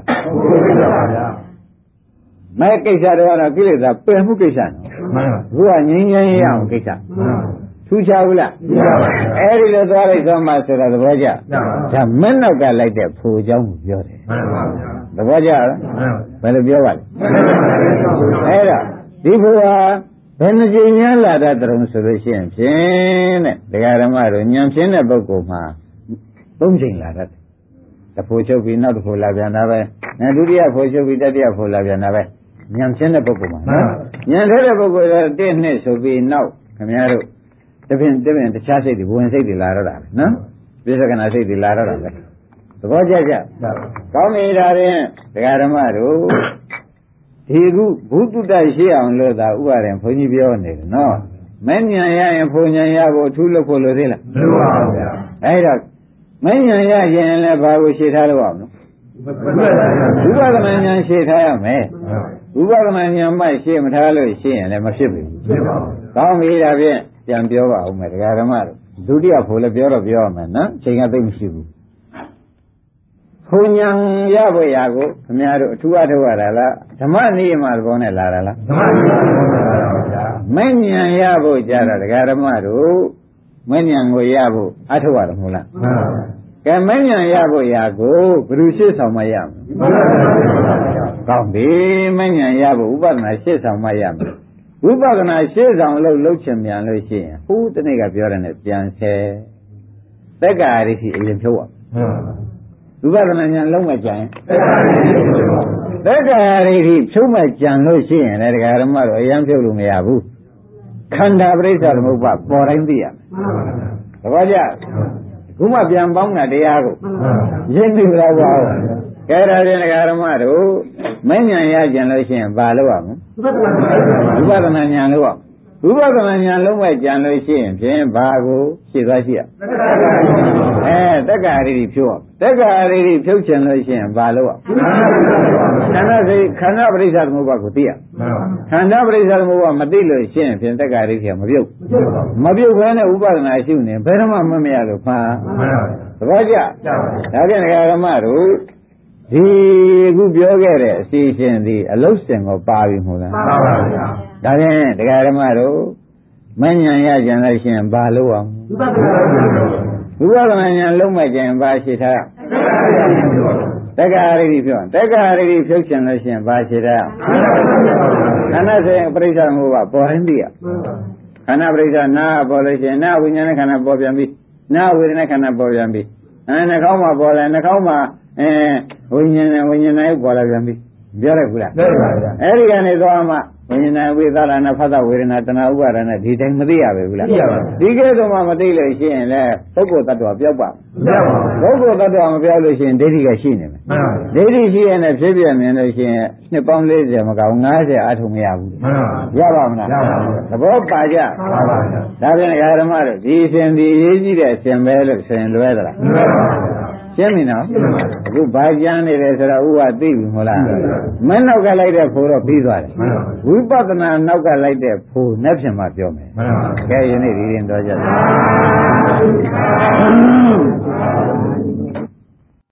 မဲကိစ္စတော့ကိလေသာပယ်မှုကိစ္စနော်ဘုရားငြိမ်းချမ်းရအောင်ကိစ္စထူးခြားဘူးလားအဲ့ဒီလိုသွားလိုက်တော့မှဆိုတော့သဘောကျဒါမင်းနောက်ကလိုက်တဲ့ဖူเจ้าကိုပြောတယ်သဘောကျလားဘယ်လိုပြောပါလဲအဲ့တော့ဒီဖူဟာဘယ်နှကြိမ်များလာတတ်တယ်ဆိုလို့ရှိရင်ဖြင့်တဲ့ဒကာဓမ္မတို့ဉာဏ်ဖြင့်တဲ့ပုဂ္ဂိုလ်မှာသုံးကြိမ်လာတတ်တယ်တစ်ဖူချုပ်ပြီးနောက်တစ်ဖူလာပြန်တာပဲနဲ့ဒုတိယဖူချုပ်ပြီးတတိယဖူလာပြန်တာပဲဉာဏ်ဖြင့်တဲ့ပုဂ္ဂိုလ်မှာနော်ဉာဏ်ထဲတဲ့ပုဂ္ဂိုလ်ကတစ်နှစ်ဆိုပြီးနောက်ခင်ဗျားတို့တပင်တပင်တခြားစိတ်တွေဝင်စိတ်တွေလာတော့တာပဲနော်ပြစ္ဆကနာစိတ်တွေလာတော့တာပဲသဘောကျကြကောင်းနေတာရင်ဒကာဓမ္မတို့ဒီခုဘုသူတ္တရှိအောင်လို့သာဥပါရင်ဘုန်းကြီးပြောနေတယ်နော်မဉ္ဇဏ်ရရင်ဘုံဉဏ်ရဖို့အထူးလုပ်ဖို့လိုသေးလားမလိုပါဘူးဗျာအဲ့တော့မဉ္ဇဏ်ရရင်လည်းဘာကိုရှင်းထားလို့အောင်နော်ဝိပဿနာဉာဏ်ရှင်းထားရမယ်ဝိပဿနာဉာဏ်မှရှင်းမထားလို့ရှင်းရင်လည်းမဖြစ်ဘူးဖြစ်ပါဘူးကောင်းပြီဒါဖြင့်ပြန်ပြောပါဦးမယ်ဒကာဓမ္မတို့ဒုတိယဖို့လည်းပြောတော့ပြောရမယ်နော်ချိန်ကသိမရှိဘူးဘုံဉဏ်ရဖို့ရာကိုခင်ဗျားတို့အထူးအထောက်ရတာလားဓမ္မနိယမသဘောနဲ့လာတာလားဓမ္မနိယမသဘောနဲ့လာတာပါမဉ္ဇဏ်ရဖို့ကြတာဒကာဓမ္မတို့မဉ္ဇဏ်ကိုရဖို့အထောက်ရတယ်မဟုတ်လားမှန်ပါပါကဲမဉ္ဇဏ်ရဖို့ရာကိုဘယ်လိုရှင်းဆောင်မရမလဲကောင်းပြီမဉ္ဇဏ်ရဖို့ဥပဒနာရှင်းဆောင်မရမယ်ဝိပဿနာရှင်းဆောင်လို့လှုပ်ချင်မြန်လို့ရှိရင်ဟိုးတနေ့ကပြောတယ်နဲ့ပြန်ဆဲတက္ကာရိရှိအရင်ဖြုတ်ရဝိပဿနာဉာဏ်လုံးမကြံရင်တက္ကာရိရှိဖြုတ်မကြံလို့ရှိရင်လည်းဒကာဓမ္မတို့အရင်ဖြုတ်လို့မရဘူးခန္ဓာပရိစ္ဆေသမုပ္ပါပေါ်တိုင်းသိရမယ်သဘောကျခုမှပြန်ပေါင်းတာတရားကိုရင်းပြီလားဘောကဲဒါဖြင့်ဒကာဓမ္မတို့မဉ္ဇဏ်ရကြံလို့ရှိရင်ဘာလို့ရမလဲဝိပဿနာဉာဏ်လို့ရဝိပဿနာဉာဏ်လုံးမဲ့ကြံလို့ရှိရင်ဖြင့်ဘာကိုရှင်းသွားရှိရအဲတက္ကရာတိဖြုတ်အောင်တက္ကရာတိဖြုတ်ချင်လို့ရှိရင်ဘာလို့ရခန္ဓာစိတ်ခန္ဓာပရိစ္ဆေသမုပ္ပါကိုသိရခန္ဓာပရိစ္ဆေသမုပ္ပါမသိလို့ရှိရင်ဖြင့်တက္ကရာတိကမပြုတ်မပြုတ်ဘဲနဲ့ဥပဒနာရှိနေဘယ်တော့မှမမရလို့ဖာသဘောကျဒါဖြင့်ဒကာဓမ္မတို့ဒီအခုပြောခဲ့တဲ့အစီအစဉ်ဒီအလုတ်စင်ကိုပါပြီမို့လားပါပါဗျာဒါဖြင့်ဒကာဓမ္မတို့မဉ္ဇဏ်ရကြံလို့ရှိရင်ဘာလို့အောင်ဝိပဿနာဉာဏ်လုံးမဲ့ကြရင်ဘာရှိထားတက္ကရာတိပြောတက္ကရာတိဖြုတ်ချင်လို့ရှိရင်ဘာရှိထားခန္ဓာဆိုင်ပရိစ္ဆေသမုပ္ပါပေါ်ရင်သိရခန္ဓာပရိစ္ဆေနာပေါ်လို့ရှိရင်နာဝိညာဉ်ခန္ဓာပေါ်ပြန်ပြီနာဝေဒနာခန္ဓာပေါ်ပြန်ပြီအဲနှာခေါင်းမှာပေါ်လဲနှာခေါင်းမှာအဲဝိညာဉ်နဲ့ဝိညာဉ်နဲ့ပေါ်လာပြန်ပြီပြောလိုက်ဘူးလားပြောပါဗျာအဲ့ဒီကနေသွားမှဝိညာဉ်ဝိသရဏဖသဝေဒနာတဏှာဥပါဒနာဒီတိုင်းမသိရပဲဘူးလားသိရပါဘူးဒီကဲတော့မှမသိလို့ရှိရင်လည်းပုဂ္ဂိုလ်တ attva ပြောက်ပါမပြောက်ပါဘူးပုဂ္ဂိုလ်တ attva မပြောက်လို့ရှိရင်ဒိဋ္ဌိကရှိနေမယ်မှန်ပါဘူးဒိဋ္ဌိရှိရင်လည်းဖြစ်ပြမြင်လို့ရှိရင်နှစ်ပေါင်း၄၀မကောင်း၅၀အထုံမရဘူးမှန်ပါဘူးရပါမလားရပါဘူးသဘောပါကြမှန်ပါဘူးဒါပြန်ဓမ္မတို့ဒီအစဉ်ဒီအရေးကြီးတဲ့အစဉ်ပဲလို့ဆိုရင်လွဲသလားမလွဲပါဘူးရှင်းပြီနော်အခုဘာကြမ်းနေတယ်ဆိုတော့ဥပသိပြီမလားမင်းနောက်ကလိုက်တဲ့ဖို့တော့ပြီးသွားတယ်ဝိပဿနာနောက်ကလိုက်တဲ့ဖို့နဲ့ဖြင့်မှပြောမယ်ကဲယနေ့ဒီရင်တော့ကြပါ